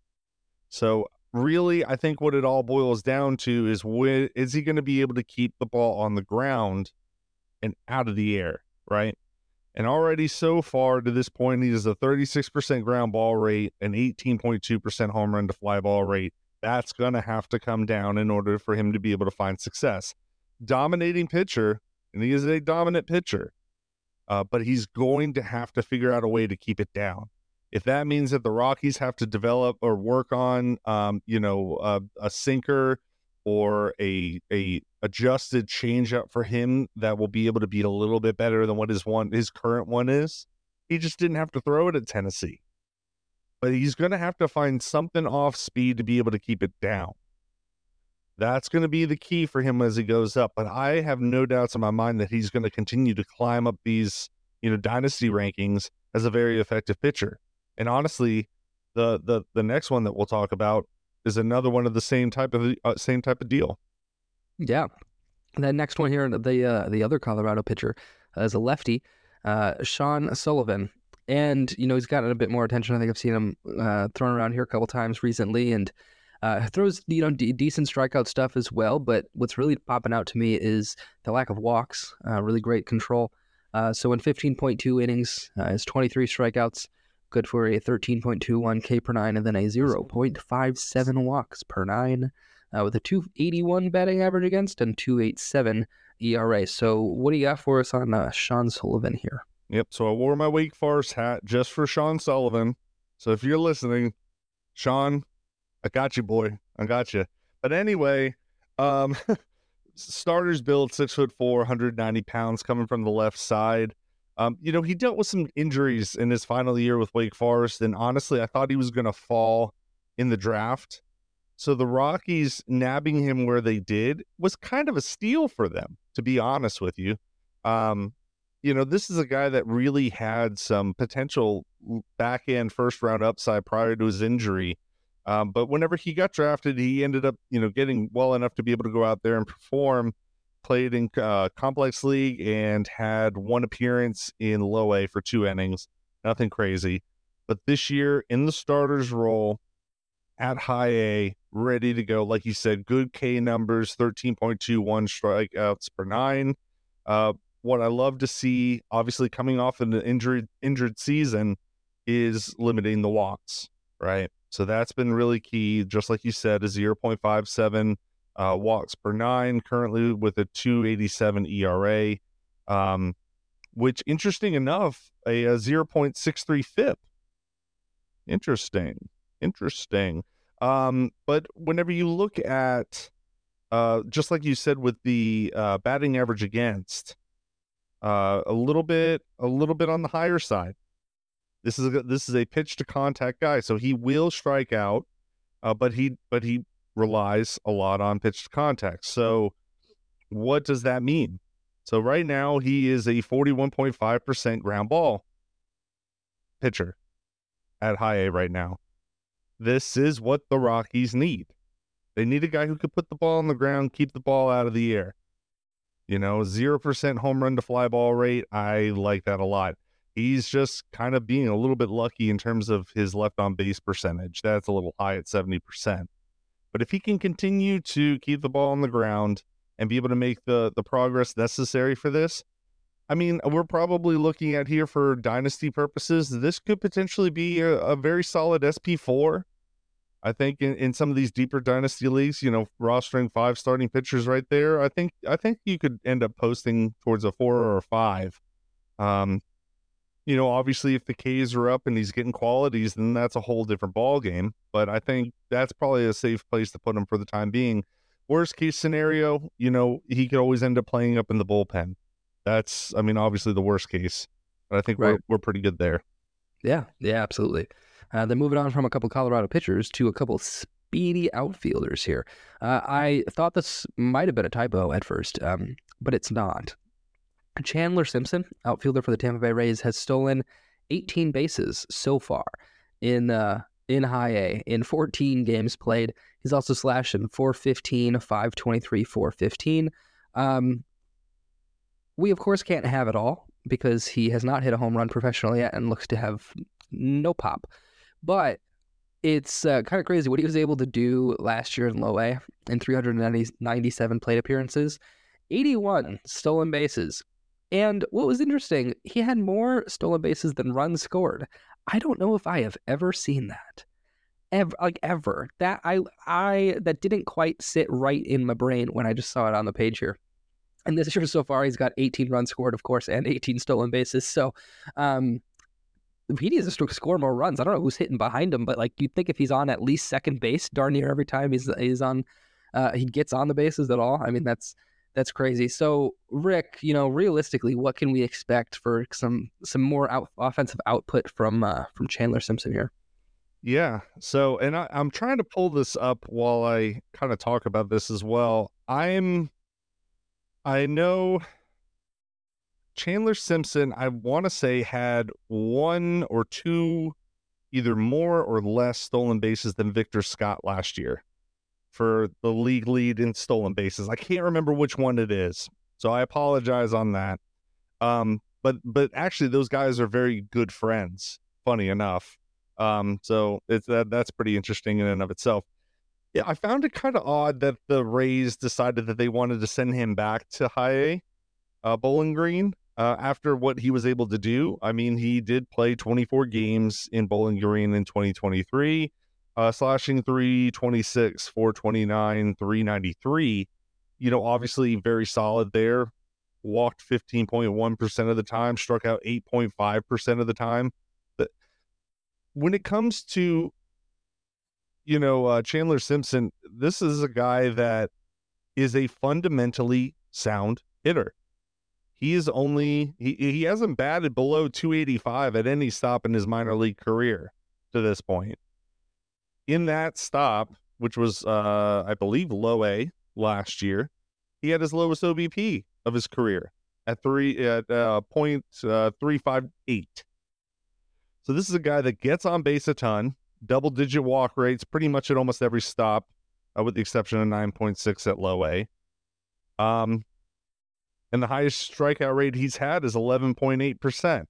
So really, I think what it all boils down to is, when, is he going to be able to keep the ball on the ground and out of the air, right? And already so far to this point, he has a thirty-six percent ground ball rate, an eighteen point two percent home run to fly ball rate. That's going to have to come down in order for him to be able to find success. Dominating pitcher, and he is a dominant pitcher, uh, but he's going to have to figure out a way to keep it down. If that means that the Rockies have to develop or work on, um, you know, uh, a sinker or a a adjusted changeup for him that will be able to be a little bit better than what his one his current one is, he just didn't have to throw it at Tennessee. But he's going to have to find something off speed to be able to keep it down. That's going to be the key for him as he goes up. But I have no doubts in my mind that he's going to continue to climb up these, you know, dynasty rankings as a very effective pitcher. And honestly, the the the next one that we'll talk about is another one of the same type of uh, same type of deal. Yeah, and that next one here, the uh, the other Colorado pitcher uh, is a lefty, uh, Sean Sullivan. And, you know, he's gotten a bit more attention. I think I've seen him uh, thrown around here a couple times recently, and uh, throws, you know, d- decent strikeout stuff as well. But what's really popping out to me is the lack of walks, uh, really great control. Uh, so in fifteen point two innings, uh, his twenty-three strikeouts, good for a thirteen point two one K per nine and then a zero point five seven walks per nine uh, with a two eighty-one batting average against and two eighty-seven E R A. So what do you got for us on uh, Sean Sullivan here? Yep, so I wore my Wake Forest hat just for Sean Sullivan. So if you're listening, Sean, I got you, boy. I got you. But anyway, um, starters build six foot four, one hundred ninety pounds, coming from the left side. Um, you know, he dealt with some injuries in his final year with Wake Forest, and honestly, I thought he was going to fall in the draft. So the Rockies nabbing him where they did was kind of a steal for them, to be honest with you. Um, you know, this is a guy that really had some potential back-end first-round upside prior to his injury. Um, but whenever he got drafted, he ended up, you know, getting well enough to be able to go out there and perform. Played in uh, Complex League and had one appearance in Low A for two innings. Nothing crazy. But this year, in the starter's role at High A, ready to go. Like you said, good K numbers, thirteen point two one strikeouts per nine. Uh, what I love to see, obviously coming off an injured, injured season, is limiting the walks, right? So that's been really key. Just like you said, a zero point five seven Uh, walks per nine, currently with a two eighty-seven E R A, um, which, interesting enough, a, a zero point six three F I P. Interesting, interesting. Um, but whenever you look at, uh, just like you said with the uh, batting average against, uh, a little bit, a little bit on the higher side. This is a, this is a pitch to contact guy, so he will strike out, uh, but he, but he. relies a lot on pitch to contact. So what does that mean? So right now he is a forty-one point five percent ground ball pitcher at High A right now. This is what the Rockies need. They need a guy who could put the ball on the ground, keep the ball out of the air. You know, zero percent home run to fly ball rate. I like that a lot. He's just kind of being a little bit lucky in terms of his left on base percentage. That's a little high at seventy percent. But if he can continue to keep the ball on the ground and be able to make the, the progress necessary for this, I mean, we're probably looking at here for dynasty purposes, this could potentially be a, a very solid S P four. I think in, in some of these deeper dynasty leagues, you know, rostering five starting pitchers right there, I think I think you could end up posting towards a four or a five. Um, You know, obviously, if the K's are up and he's getting qualities, then that's a whole different ball game. But I think that's probably a safe place to put him for the time being. Worst case scenario, you know, he could always end up playing up in the bullpen. That's, I mean, obviously the worst case. But I think right. we're we're pretty good there. Yeah, yeah, absolutely. Uh, then moving on from a couple Colorado pitchers to a couple speedy outfielders here. Uh, I thought this might have been a typo at first, um, but it's not. Chandler Simpson, outfielder for the Tampa Bay Rays, has stolen eighteen bases so far in uh, in High A in fourteen games played. He's also slashed in four fifteen, five twenty-three, four fifteen. Um, we, of course, can't have it all because he has not hit a home run professionally yet and looks to have no pop. But it's uh, kind of crazy what he was able to do last year in Low A in three hundred ninety-seven plate appearances, eighty-one stolen bases. And what was interesting, he had more stolen bases than runs scored. I don't know if I have ever seen that. Ever, like ever. That I I that didn't quite sit right in my brain when I just saw it on the page here. And this year so far, he's got eighteen runs scored, of course, and eighteen stolen bases. So um, he needs to score more runs. I don't know who's hitting behind him, but like you'd think if he's on at least second base darn near every time he's he's on, uh, he gets on the bases at all. I mean, that's That's crazy. So, Rick, you know, realistically, what can we expect for some some more out, offensive output from uh, from Chandler Simpson here? Yeah. So, and I, I'm trying to pull this up while I kind of talk about this as well. I'm, I know Chandler Simpson, I want to say, had one or two, either more or less stolen bases than Victor Scott last year for the league lead in stolen bases. I can't remember which one it is, so I apologize on that. Um, but but actually, those guys are very good friends. Funny enough, um, so it's that that's pretty interesting in and of itself. Yeah, I found it kind of odd that the Rays decided that they wanted to send him back to High A, uh, Bowling Green. uh, after what he was able to do. I mean, he did play twenty-four games in Bowling Green in twenty twenty-three, uh, slashing three twenty-six, four twenty-nine, three ninety-three. You know, obviously very solid there. Walked fifteen point one percent of the time, struck out eight point five percent of the time. But when it comes to, you know, uh, Chandler Simpson, this is a guy that is a fundamentally sound hitter. He is only, he, he hasn't batted below two eighty-five at any stop in his minor league career to this point. In that stop, which was, uh, I believe, low A last year, he had his lowest O B P of his career at three at uh, point uh, three five eight. So this is a guy that gets on base a ton, double digit walk rates pretty much at almost every stop, uh, with the exception of nine point six at low A. Um, and the highest strikeout rate he's had is eleven point eight percent.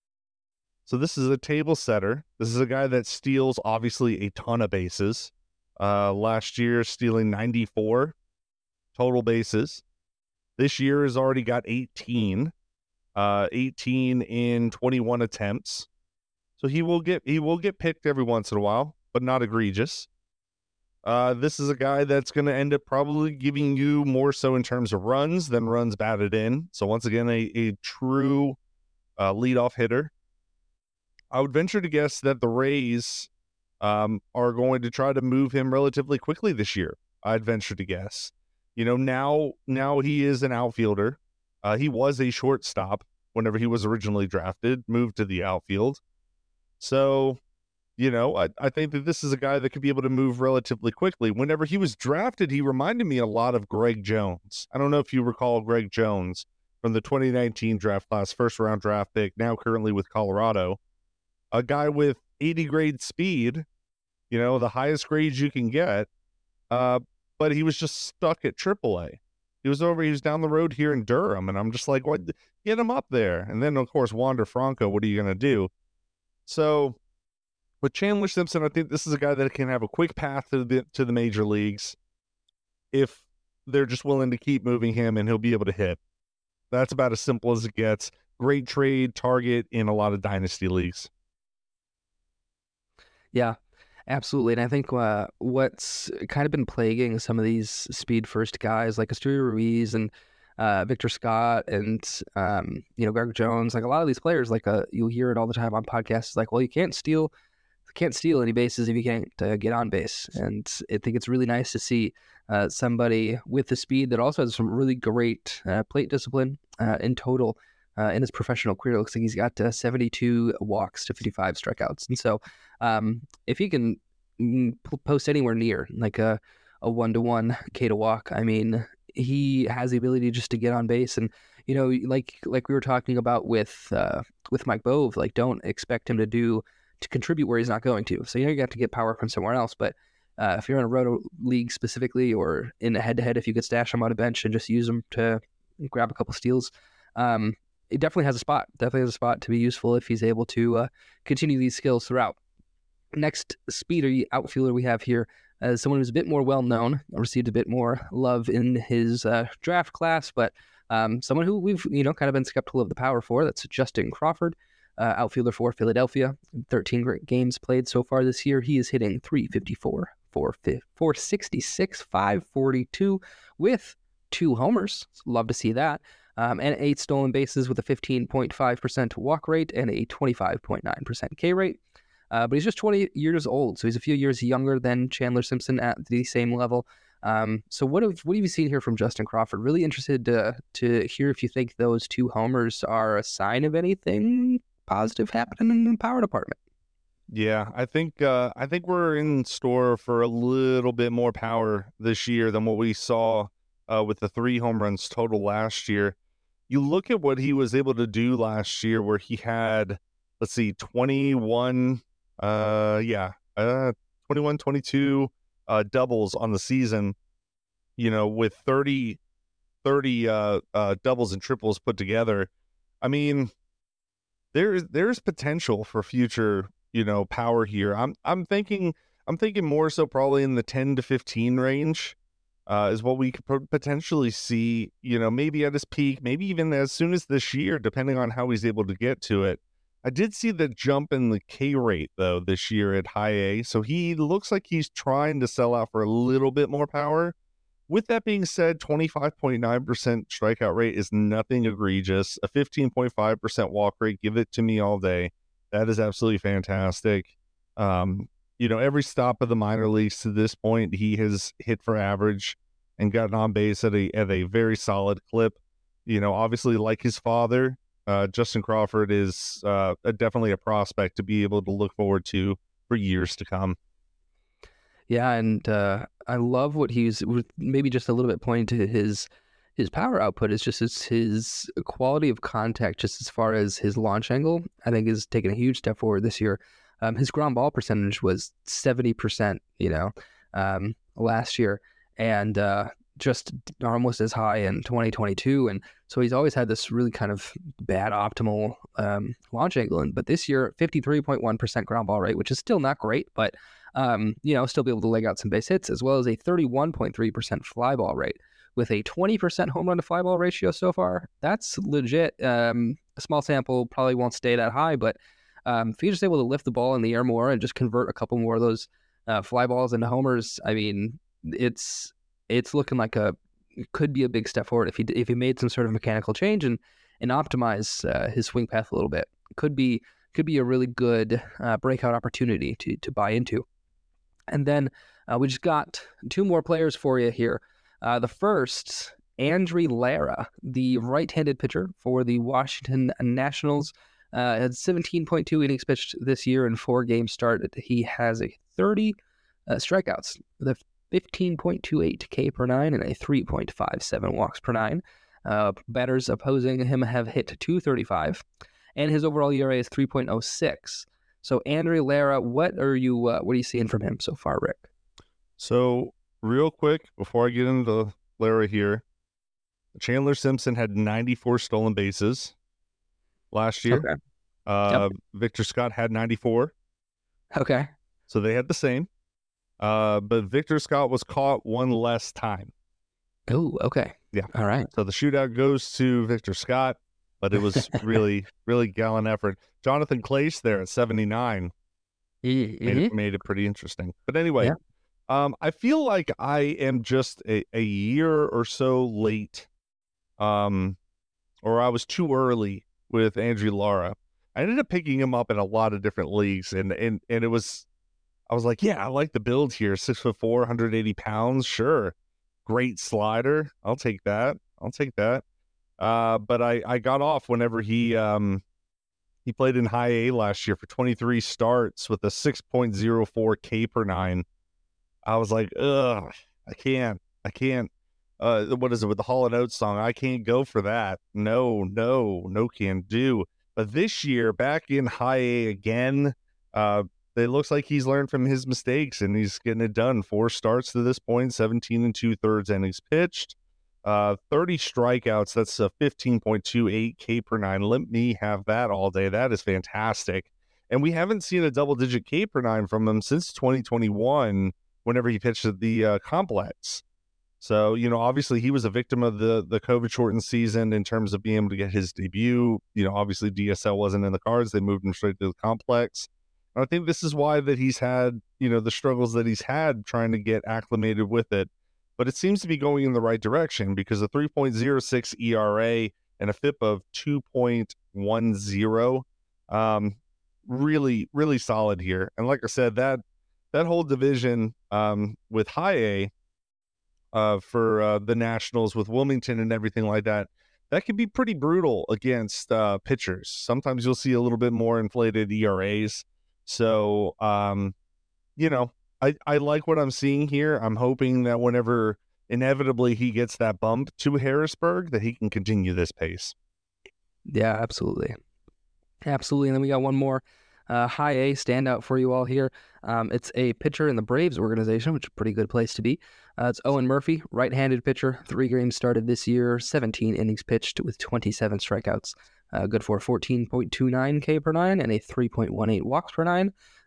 So this is a table setter. This is a guy that steals obviously a ton of bases. Uh, last year stealing ninety-four total bases. This year has already got eighteen, uh, eighteen in twenty-one attempts. So he will get he will get picked every once in a while, but not egregious. Uh, this is a guy that's going to end up probably giving you more so in terms of runs than runs batted in. So once again, a, a true uh, leadoff hitter. I would venture to guess that the Rays um, are going to try to move him relatively quickly this year. I'd venture to guess. You know, now now he is an outfielder. Uh, he was a shortstop whenever he was originally drafted, moved to the outfield. So, you know, I, I think that this is a guy that could be able to move relatively quickly. Whenever he was drafted, he reminded me a lot of Greg Jones. I don't know if you recall Greg Jones from the twenty nineteen draft class, first round draft pick, now currently with Colorado. A guy with eighty grade speed, you know, the highest grades you can get. Uh, but he was just stuck at triple A. He was over, he was down the road here in Durham, and I'm just like, what? Get him up there. And then, of course, Wander Franco, what are you going to do? So, with Chandler Simpson, I think this is a guy that can have a quick path to the, to the major leagues if they're just willing to keep moving him, and he'll be able to hit. That's about as simple as it gets. Great trade target in a lot of dynasty leagues. Yeah. Absolutely. And I think uh, what's kind of been plaguing some of these speed first guys like Asturias Ruiz and uh, Victor Scott and, um, you know, Greg Jones, like a lot of these players, like uh, you'll hear it all the time on podcasts, like, well, you can't steal, can't steal any bases if you can't uh, get on base. And I think it's really nice to see uh, somebody with the speed that also has some really great uh, plate discipline uh, in total. Uh, in his professional career, it looks like he's got uh, seventy-two walks to fifty-five strikeouts. And so um, if he can post anywhere near like a, a one-to-one K to walk, I mean, he has the ability just to get on base. And, you know, like like we were talking about with uh, with Mike Bove, like don't expect him to do to contribute where he's not going to. So, you know, you got to get power from somewhere else. But uh, if you're in a roto league specifically or in a head-to-head, if you could stash him on a bench and just use him to grab a couple steals, um, it definitely has a spot, definitely has a spot to be useful if he's able to uh, continue these skills throughout. Next speeder outfielder we have here as someone who's a bit more well-known, received a bit more love in his uh, draft class, but um, someone who we've, you know, kind of been skeptical of the power for. That's Justin Crawford, uh, outfielder for Philadelphia. thirteen great games played so far this year. He is hitting three fifty-four, four sixty-six, five forty-two with two homers. Love to see that. Um, and eight stolen bases with a fifteen point five percent walk rate and a twenty-five point nine percent K rate. Uh, but he's just twenty years old, so he's a few years younger than Chandler Simpson at the same level. Um, so what have what have you seen here from Justin Crawford? Really interested to to hear if you think those two homers are a sign of anything positive happening in the power department. Yeah, I think uh, I think we're in store for a little bit more power this year than what we saw uh, with the three home runs total last year. You look at what he was able to do last year, where he had, let's see, twenty-one, uh, yeah, uh, twenty-one, twenty-two uh, doubles on the season, you know, with thirty, thirty uh, uh, doubles and triples put together. I mean, there's there's potential for future, you know, power here. I'm I'm thinking I'm thinking more so probably in the ten to fifteen range. uh, is what we could potentially see, you know, maybe at his peak, maybe even as soon as this year, depending on how he's able to get to it. I did see the jump in the K rate, though, this year at high A, so he looks like he's trying to sell out for a little bit more power. With that being said, twenty-five point nine percent strikeout rate is nothing egregious. A fifteen point five percent walk rate, give it to me all day. That is absolutely fantastic. Um, you know, every stop of the minor leagues to this point, he has hit for average and gotten on base at a at a very solid clip. You know, obviously, like his father, uh, Justin Crawford is uh, a, definitely a prospect to be able to look forward to for years to come. Yeah, and uh, I love what he's maybe just a little bit pointing to his his power output is just his, his quality of contact, just as far as his launch angle, I think is taking a huge step forward this year. Um, his ground ball percentage was seventy percent, you know, um, last year, and uh, just almost as high in twenty twenty-two. And so he's always had this really kind of bad optimal um, launch angle. And, but this year, fifty-three point one percent ground ball rate, which is still not great, but Um, you know, still be able to leg out some base hits, as well as a thirty-one point three percent fly ball rate with a twenty percent home run to fly ball ratio so far. That's legit. Um, a small sample probably won't stay that high, but um, if you're just able to lift the ball in the air more and just convert a couple more of those uh, fly balls into homers, I mean, it's it's looking like a it could be a big step forward if he if he made some sort of mechanical change and and optimize uh, his swing path a little bit. Could be could be a really good uh, breakout opportunity to to buy into. And then uh, we just got two more players for you here. Uh, the first, Andry Lara, the right-handed pitcher for the Washington Nationals, uh, had seventeen point two innings pitched this year in four games started. He has a thirty uh, strikeouts, with a fifteen point two eight K per nine and a three point five seven walks per nine. Uh, batters opposing him have hit two thirty-five, and his overall E R A is three point oh six. So, Andry Lara, what are you uh, what are you seeing from him so far, Rick? So, real quick, before I get into Lara here, Chandler Simpson had ninety-four stolen bases last year. Okay. Uh, Yep. Victor Scott had ninety-four. Okay. So, they had the same. Uh, but Victor Scott was caught one less time. Oh, okay. Yeah. All right. So, the shootout goes to Victor Scott. But it was really, really gallant effort. Jonathan Clace there at seventy-nine mm-hmm. made, it, made it pretty interesting. But anyway, yeah. um, I feel like I am just a, a year or so late, um, or I was too early with Andry Lara. I ended up picking him up in a lot of different leagues, and and and it was, I was like, yeah, I like the build here. Six foot four, one hundred eighty pounds, sure, great slider. I'll take that. I'll take that. Uh, but I, I got off whenever he um he played in high A last year for twenty-three starts with a six point oh four K per nine. I was like, ugh, I can't, I can't. Uh, what is it with the Hall and Oates song? I can't go for that. No, no, no can do. But this year, back in high A again, uh, it looks like he's learned from his mistakes and he's getting it done. Four starts to this point, seventeen and two thirds innings pitched. Uh, thirty strikeouts, that's a fifteen point two eight K per nine. Let me have that all day. That is fantastic. And we haven't seen a double-digit K per nine from him since twenty twenty-one, whenever he pitched at the uh, complex. So, you know, obviously he was a victim of the, the COVID-shortened season in terms of being able to get his debut. You know, obviously D S L wasn't in the cards. They moved him straight to the complex. And I think this is why that he's had, you know, the struggles that he's had trying to get acclimated with it. But it seems to be going in the right direction because a three point oh six E R A and a F I P of two point one oh, um, really, really solid here. And like I said, that that whole division um, with high A uh, for uh, the Nationals with Wilmington and everything like that, that can be pretty brutal against uh, pitchers. Sometimes you'll see a little bit more inflated E R As. So, um, you know, I, I like what I'm seeing here. I'm hoping that whenever inevitably he gets that bump to Harrisburg, that he can continue this pace. Yeah, absolutely. Absolutely. And then we got one more uh, high A standout for you all here. Um, it's a pitcher in the Braves organization, which is a pretty good place to be. Uh, it's Owen Murphy, right-handed pitcher, three games started this year, seventeen innings pitched with twenty-seven strikeouts. Uh, good for fourteen point two nine K per nine and a three point one eight walks per nine.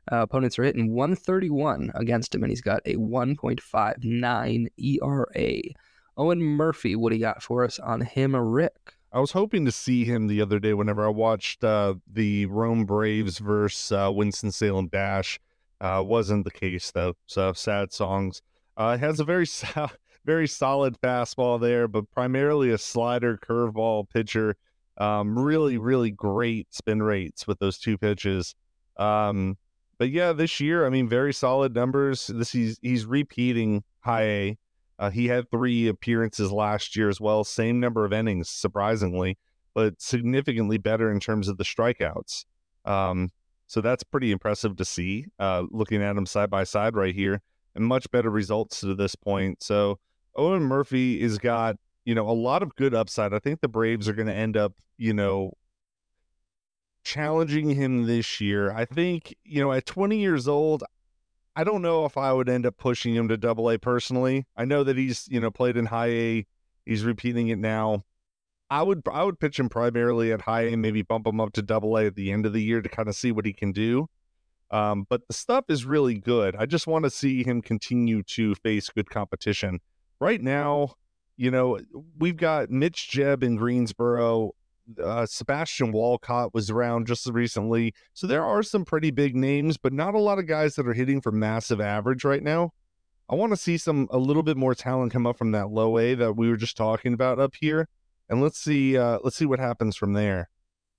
Uh, opponents are hitting one thirty-one against him, and he's got a one point five nine E R A. Owen Murphy, what do you got for us on him, Rick? I was hoping to see him the other day whenever I watched uh, the Rome Braves versus uh, Winston-Salem Dash. Uh, wasn't the case, though, so sad songs. Uh, has a very, so- very solid fastball there, but primarily a slider curveball pitcher. Um, really, really great spin rates with those two pitches. Um, but yeah, this year, I mean, very solid numbers. This he's he's repeating high A. Uh, he had three appearances last year as well, same number of innings, surprisingly, but significantly better in terms of the strikeouts. Um, so that's pretty impressive to see, uh, looking at them side by side right here, and much better results to this point. So Owen Murphy has got, you know, a lot of good upside. I think the Braves are going to end up, you know, challenging him this year. I think, you know, at twenty years old, I don't know if I would end up pushing him to double A personally. I know that he's, you know, played in high A. He's repeating it now. I would I would pitch him primarily at high A, maybe bump him up to double A at the end of the year to kind of see what he can do. Um, but the stuff is really good. I just want to see him continue to face good competition. Right now, you know, we've got Mitch Jebb in Greensboro. Uh, Sebastian Walcott was around just recently. So there are some pretty big names, but not a lot of guys that are hitting for massive average right now. I want to see some, a little bit more talent come up from that low A that we were just talking about up here. And let's see, uh, let's see what happens from there.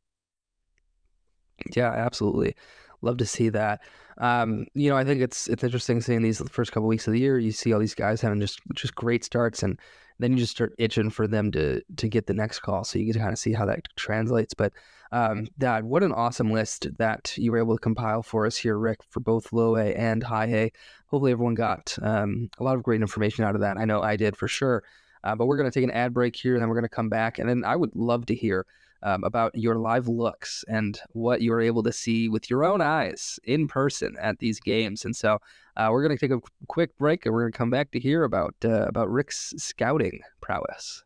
Yeah, absolutely. Love to see that. Um, you know, I think it's it's interesting seeing these first couple weeks of the year. You see all these guys having just just great starts, and then you just start itching for them to to get the next call. So you get to kind of see how that translates. But um, Dad, what an awesome list that you were able to compile for us here, Rick, for both low A and high A. Hopefully, everyone got um, a lot of great information out of that. I know I did for sure. Uh, but we're going to take an ad break here, and then we're going to come back, and then I would love to hear Um, about your live looks and what you were able to see with your own eyes in person at these games. And so uh, we're going to take a quick break, and we're going to come back to hear about uh, about Rick's scouting prowess.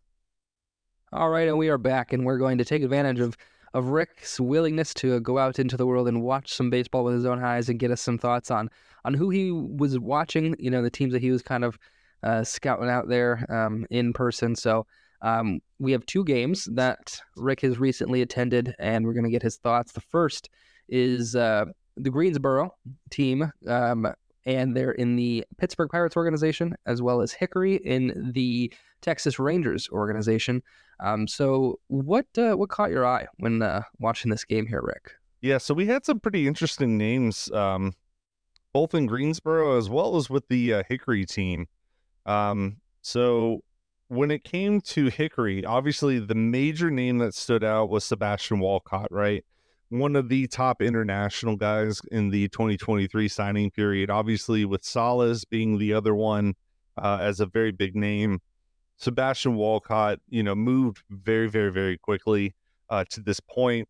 All right, and we are back, and we're going to take advantage of of Rick's willingness to go out into the world and watch some baseball with his own eyes and get us some thoughts on on who he was watching, you know, the teams that he was kind of uh, scouting out there um, in person. So Um, we have two games that Rick has recently attended, and we're going to get his thoughts. The first is uh, the Greensboro team, um, and they're in the Pittsburgh Pirates organization, as well as Hickory in the Texas Rangers organization. Um, so what uh, what caught your eye when uh, watching this game here, Rick? Yeah, so we had some pretty interesting names, um, both in Greensboro as well as with the uh, Hickory team. Um, so when it came to Hickory, obviously the major name that stood out was Sebastian Walcott, right? One of the top international guys in the twenty twenty-three signing period, obviously with Salas being the other one uh, as a very big name. Sebastian Walcott, you know, moved very, very, very quickly uh, to this point.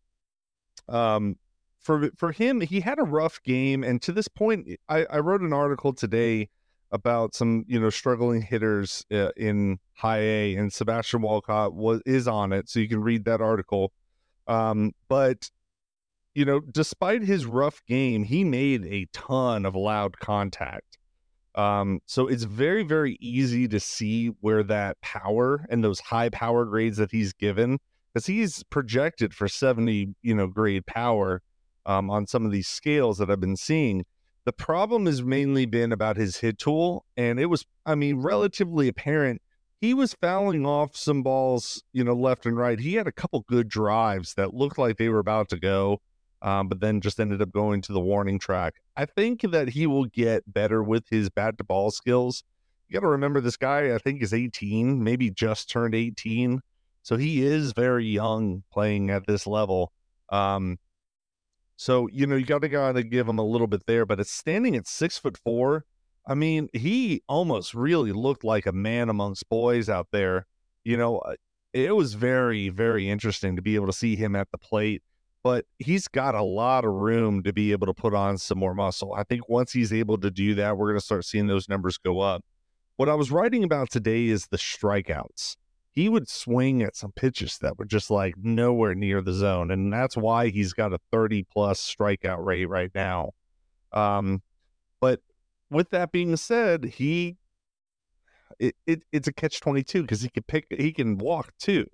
Um, for for him, he had a rough game, and to this point, I, I wrote an article today about some, you know, struggling hitters uh, in high A, and Sebastian Walcott was is on it, so you can read that article. Um, but you know, despite his rough game, he made a ton of loud contact. Um, so it's very, very easy to see where that power and those high power grades that he's given, because he's projected for seventy, you know, grade power um, on some of these scales that I've been seeing. The problem has mainly been about his hit tool, and it was, I mean, relatively apparent. He was fouling off some balls, you know, left and right. He had a couple good drives that looked like they were about to go, um, but then just ended up going to the warning track. I think that he will get better with his bat to ball skills. You got to remember, this guy, I think, is eighteen, maybe just turned eighteen. So he is very young playing at this level. Um, So, you know, you got to gotta give him a little bit there, but it's standing at six foot four. I mean, he almost really looked like a man amongst boys out there. You know, uh, it was very, very interesting to be able to see him at the plate, but he's got a lot of room to be able to put on some more muscle. I think once he's able to do that, we're going to start seeing those numbers go up. What I was writing about today is the strikeouts. He would swing at some pitches that were just like nowhere near the zone. And that's why he's got a thirty plus strikeout rate right now. Um, but with that being said, he it, it it's a catch twenty-two because he can pick he can walk too.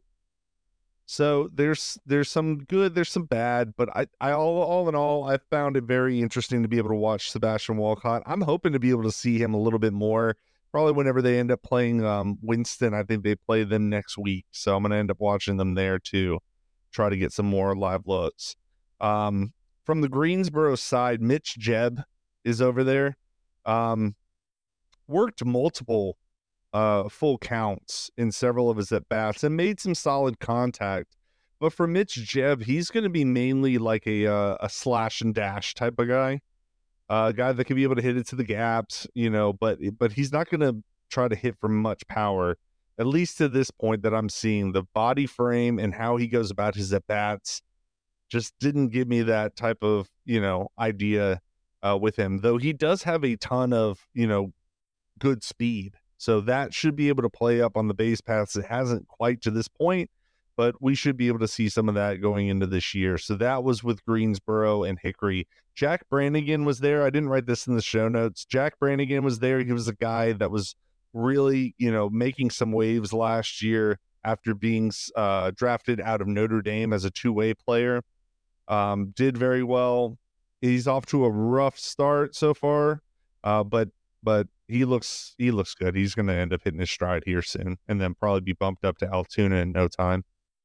So there's there's some good, there's some bad, but I, I all all in all, I found it very interesting to be able to watch Sebastian Walcott. I'm hoping to be able to see him a little bit more, probably whenever they end up playing um, Winston. I think they play them next week, so I'm going to end up watching them there too, try to get some more live looks. Um, from the Greensboro side, Mitch Jebb is over there. Um, worked multiple uh, full counts in several of his at-bats and made some solid contact. But for Mitch Jebb, he's going to be mainly like a uh, a slash and dash type of guy, uh, a guy that can be able to hit it to the gaps, you know, but but he's not going to try to hit for much power, at least to this point that I'm seeing. The body frame and how he goes about his at-bats just didn't give me that type of, you know, idea uh, with him, though he does have a ton of, you know, good speed. So that should be able to play up on the base paths. It hasn't quite to this point, but we should be able to see some of that going into this year. So that was with Greensboro and Hickory. Jack Brannigan was there. I didn't write this in the show notes. Jack Brannigan was there. He was a guy that was really, you know, making some waves last year after being uh, drafted out of Notre Dame as a two-way player. Um, did very well. He's off to a rough start so far, uh, but but he looks he looks good. He's going to end up hitting his stride here soon, and then probably be bumped up to Altoona in no time.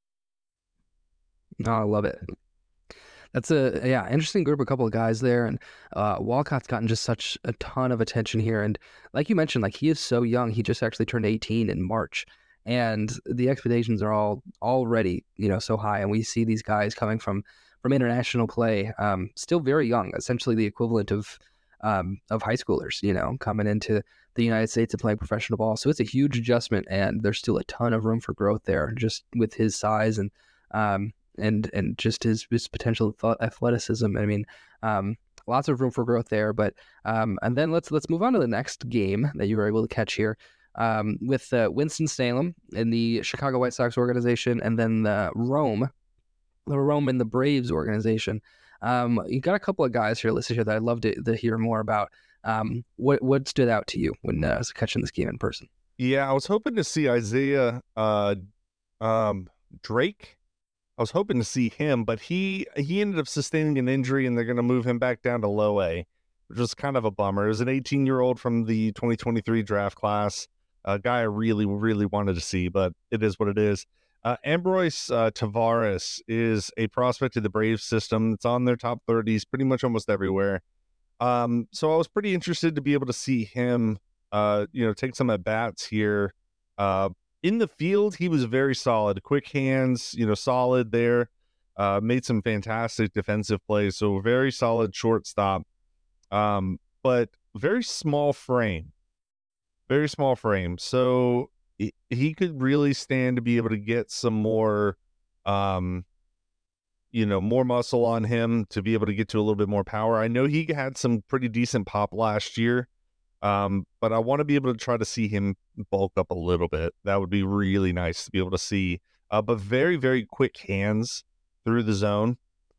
No, I love it. That's a yeah interesting group, a couple of guys there, and uh, Walcott's gotten just such a ton of attention here. And like you mentioned, like he is so young. He just actually turned eighteen in March, and the expectations are all already you know so high. And we see these guys coming from from international play, um, still very young, essentially the equivalent of. Um, of high schoolers, you know, coming into the United States and playing professional ball. So it's a huge adjustment, and there's still a ton of room for growth there, just with his size and um, and and just his, his potential athleticism. I mean, um, lots of room for growth there. But um, and then let's let's move on to the next game that you were able to catch here um, with uh, Winston-Salem in the Chicago White Sox organization, and then the Rome, the Rome and the Braves organization. Um, you got a couple of guys here listed here that I'd love to, to hear more about. Um, what what stood out to you when uh, catching this game in person? Yeah, I was hoping to see Isaiah uh, um, Drake. I was hoping to see him, but he he ended up sustaining an injury, and they're going to move him back down to low A, which was kind of a bummer. It was an eighteen-year-old from the twenty twenty-three draft class, a guy I really, really wanted to see, but it is what it is. Uh, Ambroise uh, Tavares is a prospect of the Braves system. It's on their top thirties pretty much almost everywhere. Um, so I was pretty interested to be able to see him, uh, you know, take some at-bats here. Uh, in the field, he was very solid. Quick hands, you know, solid there. Uh, made some fantastic defensive plays. So very solid shortstop. Um, but very small frame. Very small frame. So he could really stand to be able to get some more, um, you know, more muscle on him to be able to get to a little bit more power. I know he had some pretty decent pop last year, um, but I want to be able to try to see him bulk up a little bit. That would be really nice to be able to see. Uh, but very, very quick hands through the zone.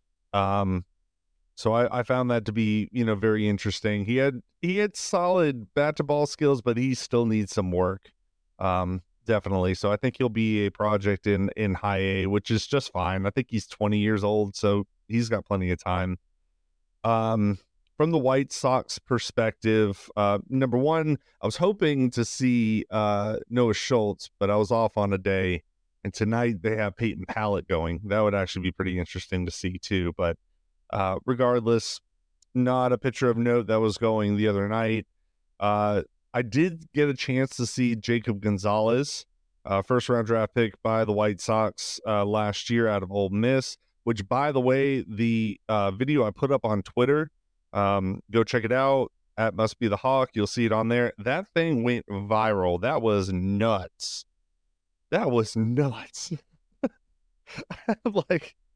Um, so I, I found that to be, you know, very interesting. He had he had solid bat to ball skills, but he still needs some work. Um, definitely. So I think he'll be a project in, in high A, which is just fine. I think he's twenty years old, so he's got plenty of time. Um, from the White Sox perspective, uh, number one, I was hoping to see, uh, Noah Schultz, but I was off on a day, and tonight they have Peyton Pallett going. That would actually be pretty interesting to see too. But, uh, regardless, not a pitcher of note that was going the other night. Uh, I did get a chance to see Jacob Gonzalez, uh, first round draft pick by the White Sox uh, last year out of Ole Miss, which, by the way, the uh, video I put up on Twitter, um, go check it out at Must Be the Hawk. You'll see it on there. That thing went viral. That was nuts. That was nuts. Like,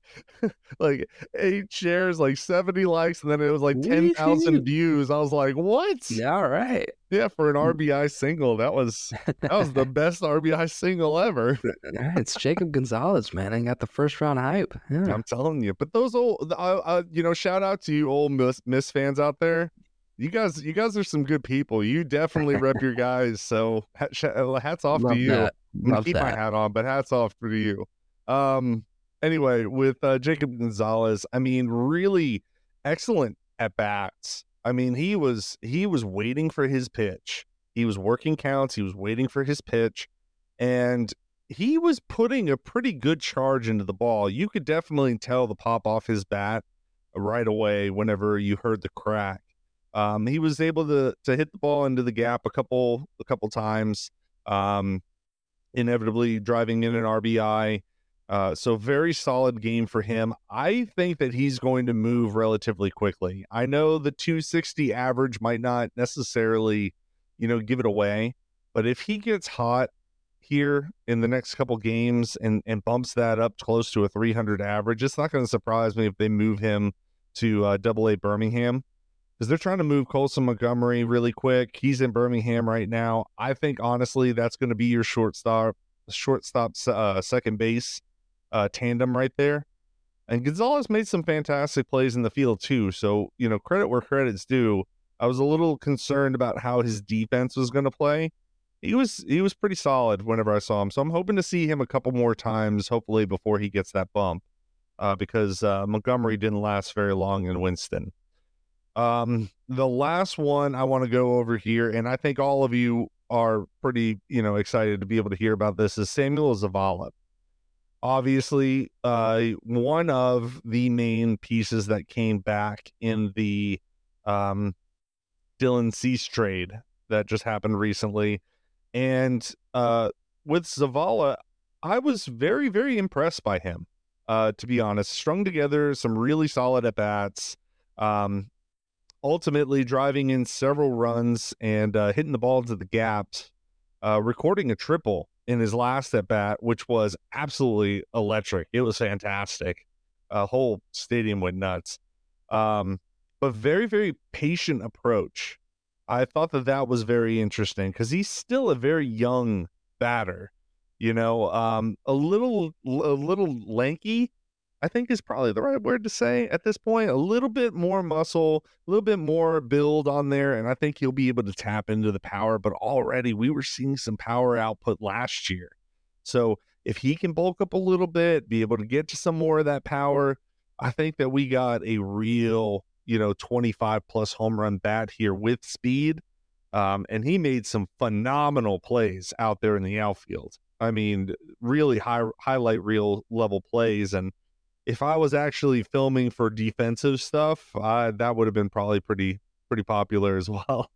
like eight shares, like seventy likes, and then it was like ten thousand views. I was like, what? Yeah, all right. Yeah, for an R B I single, that was that was the best R B I single ever. It's Jacob Gonzalez, man. I got the first round hype. Yeah. I'm telling you. But those old, uh, uh, you know, shout out to you old Miss, Miss fans out there. You guys, you guys are some good people. You definitely rep your guys. So hats off Love to you. That. I'm gonna keep that. my hat on, but hats off to you. Um. Anyway, with uh, Jacob Gonzalez, I mean, really excellent at bats. I mean, he was he was waiting for his pitch. He was working counts. He was waiting for his pitch, and he was putting a pretty good charge into the ball. You could definitely tell the pop off his bat right away whenever you heard the crack. Um, he was able to to hit the ball into the gap a couple a couple times, um, inevitably driving in an R B I. Uh, so very solid game for him. I think that he's going to move relatively quickly. I know the two sixty average might not necessarily, you know, give it away, but if he gets hot here in the next couple games and, and bumps that up close to a three hundred average, it's not going to surprise me if they move him to uh, double A Birmingham, because they're trying to move Colson Montgomery really quick. He's in Birmingham right now. I think, honestly, that's going to be your shortstop, shortstop uh, second base Uh, tandem right there. And Gonzalez made some fantastic plays in the field too. So, you know, credit where credit's due. I was a little concerned about how his defense was going to play. He was he was pretty solid whenever I saw him. So I'm hoping to see him a couple more times, hopefully before he gets that bump, uh, because uh, Montgomery didn't last very long in Winston. Um, the last one I want to go over here, and I think all of you are pretty, you know, excited to be able to hear about this, is Samuel Zavala. Obviously, uh, one of the main pieces that came back in the um, Dylan Cease trade that just happened recently. And uh, with Zavala, I was very, very impressed by him, uh, to be honest. Strung together some really solid at-bats, um, ultimately driving in several runs and uh, hitting the ball into the gaps, uh, recording a triple in his last at bat, which was absolutely electric. It was fantastic. A whole stadium went nuts. Um, but very, very patient approach. I thought that that was very interesting because he's still a very young batter, you know, um, a little, a little lanky, I think is probably the right word to say at this point. A little bit more muscle, a little bit more build on there, and I think he'll be able to tap into the power. But already we were seeing some power output last year. So if he can bulk up a little bit, be able to get to some more of that power, I think that we got a real, you know, twenty-five plus home run bat here with speed. Um, and he made some phenomenal plays out there in the outfield. I mean, really high highlight reel level plays. And if I was actually filming for defensive stuff, uh, that would have been probably pretty pretty popular as well.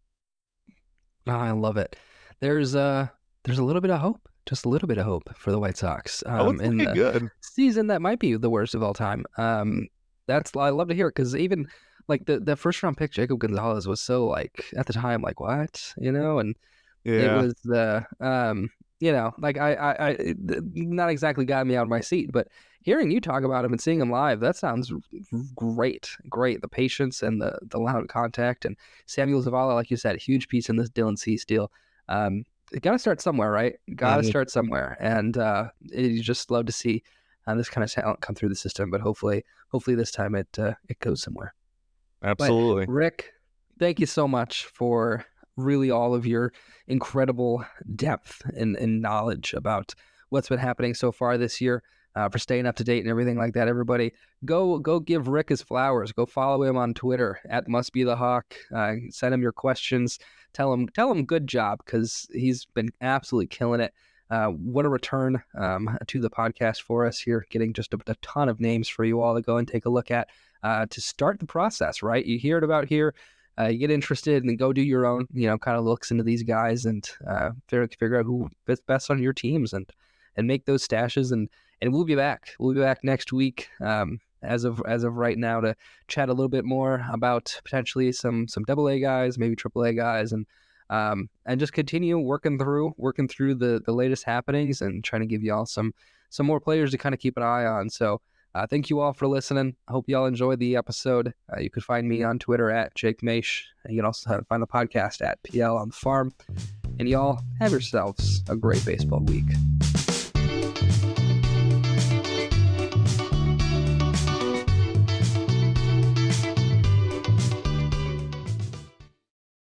Oh, I love it. There's uh there's a little bit of hope, just a little bit of hope for the White Sox. Um, oh, it's in the good season that might be the worst of all time. Um, that's I love to hear it because even like the the first round pick, Jacob Gonzalez, was so like at the time like what, you know, and yeah. It was the um you know like I I, I not exactly got me out of my seat, but hearing you talk about him and seeing him live, that sounds great. Great. The patience and the, the loud contact. And Samuel Zavala, like you said, huge piece in this Dylan Cease deal. Um, got to start somewhere, right? Got to mm-hmm. start somewhere. And uh, it, you just love to see uh, this kind of talent come through the system. But hopefully, hopefully this time it uh, it goes somewhere. Absolutely. But Rick, thank you so much for really all of your incredible depth and, and knowledge about what's been happening so far this year. Uh, for staying up to date and everything like that. Everybody, go go give Rick his flowers. Go follow him on Twitter at mustbethehawk. Uh, send him your questions. Tell him tell him good job because he's been absolutely killing it. Uh, what a return um, to the podcast for us here, getting just a, a ton of names for you all to go and take a look at uh, to start the process, right? You hear it about here. Uh, you get interested and then go do your own, you know, kind of looks into these guys and uh, figure, figure out who fits best on your teams and and make those stashes and And we'll be back. We'll be back next week. Um, as of as of right now, to chat a little bit more about potentially some some double A guys, maybe triple A guys, and um, and just continue working through working through the the latest happenings and trying to give you all some some more players to kind of keep an eye on. So Uh, thank you all for listening. I hope y'all enjoyed the episode. Uh, you can find me on Twitter at Jake Maish. You can also find the podcast at P L on the Farm. And y'all have yourselves a great baseball week.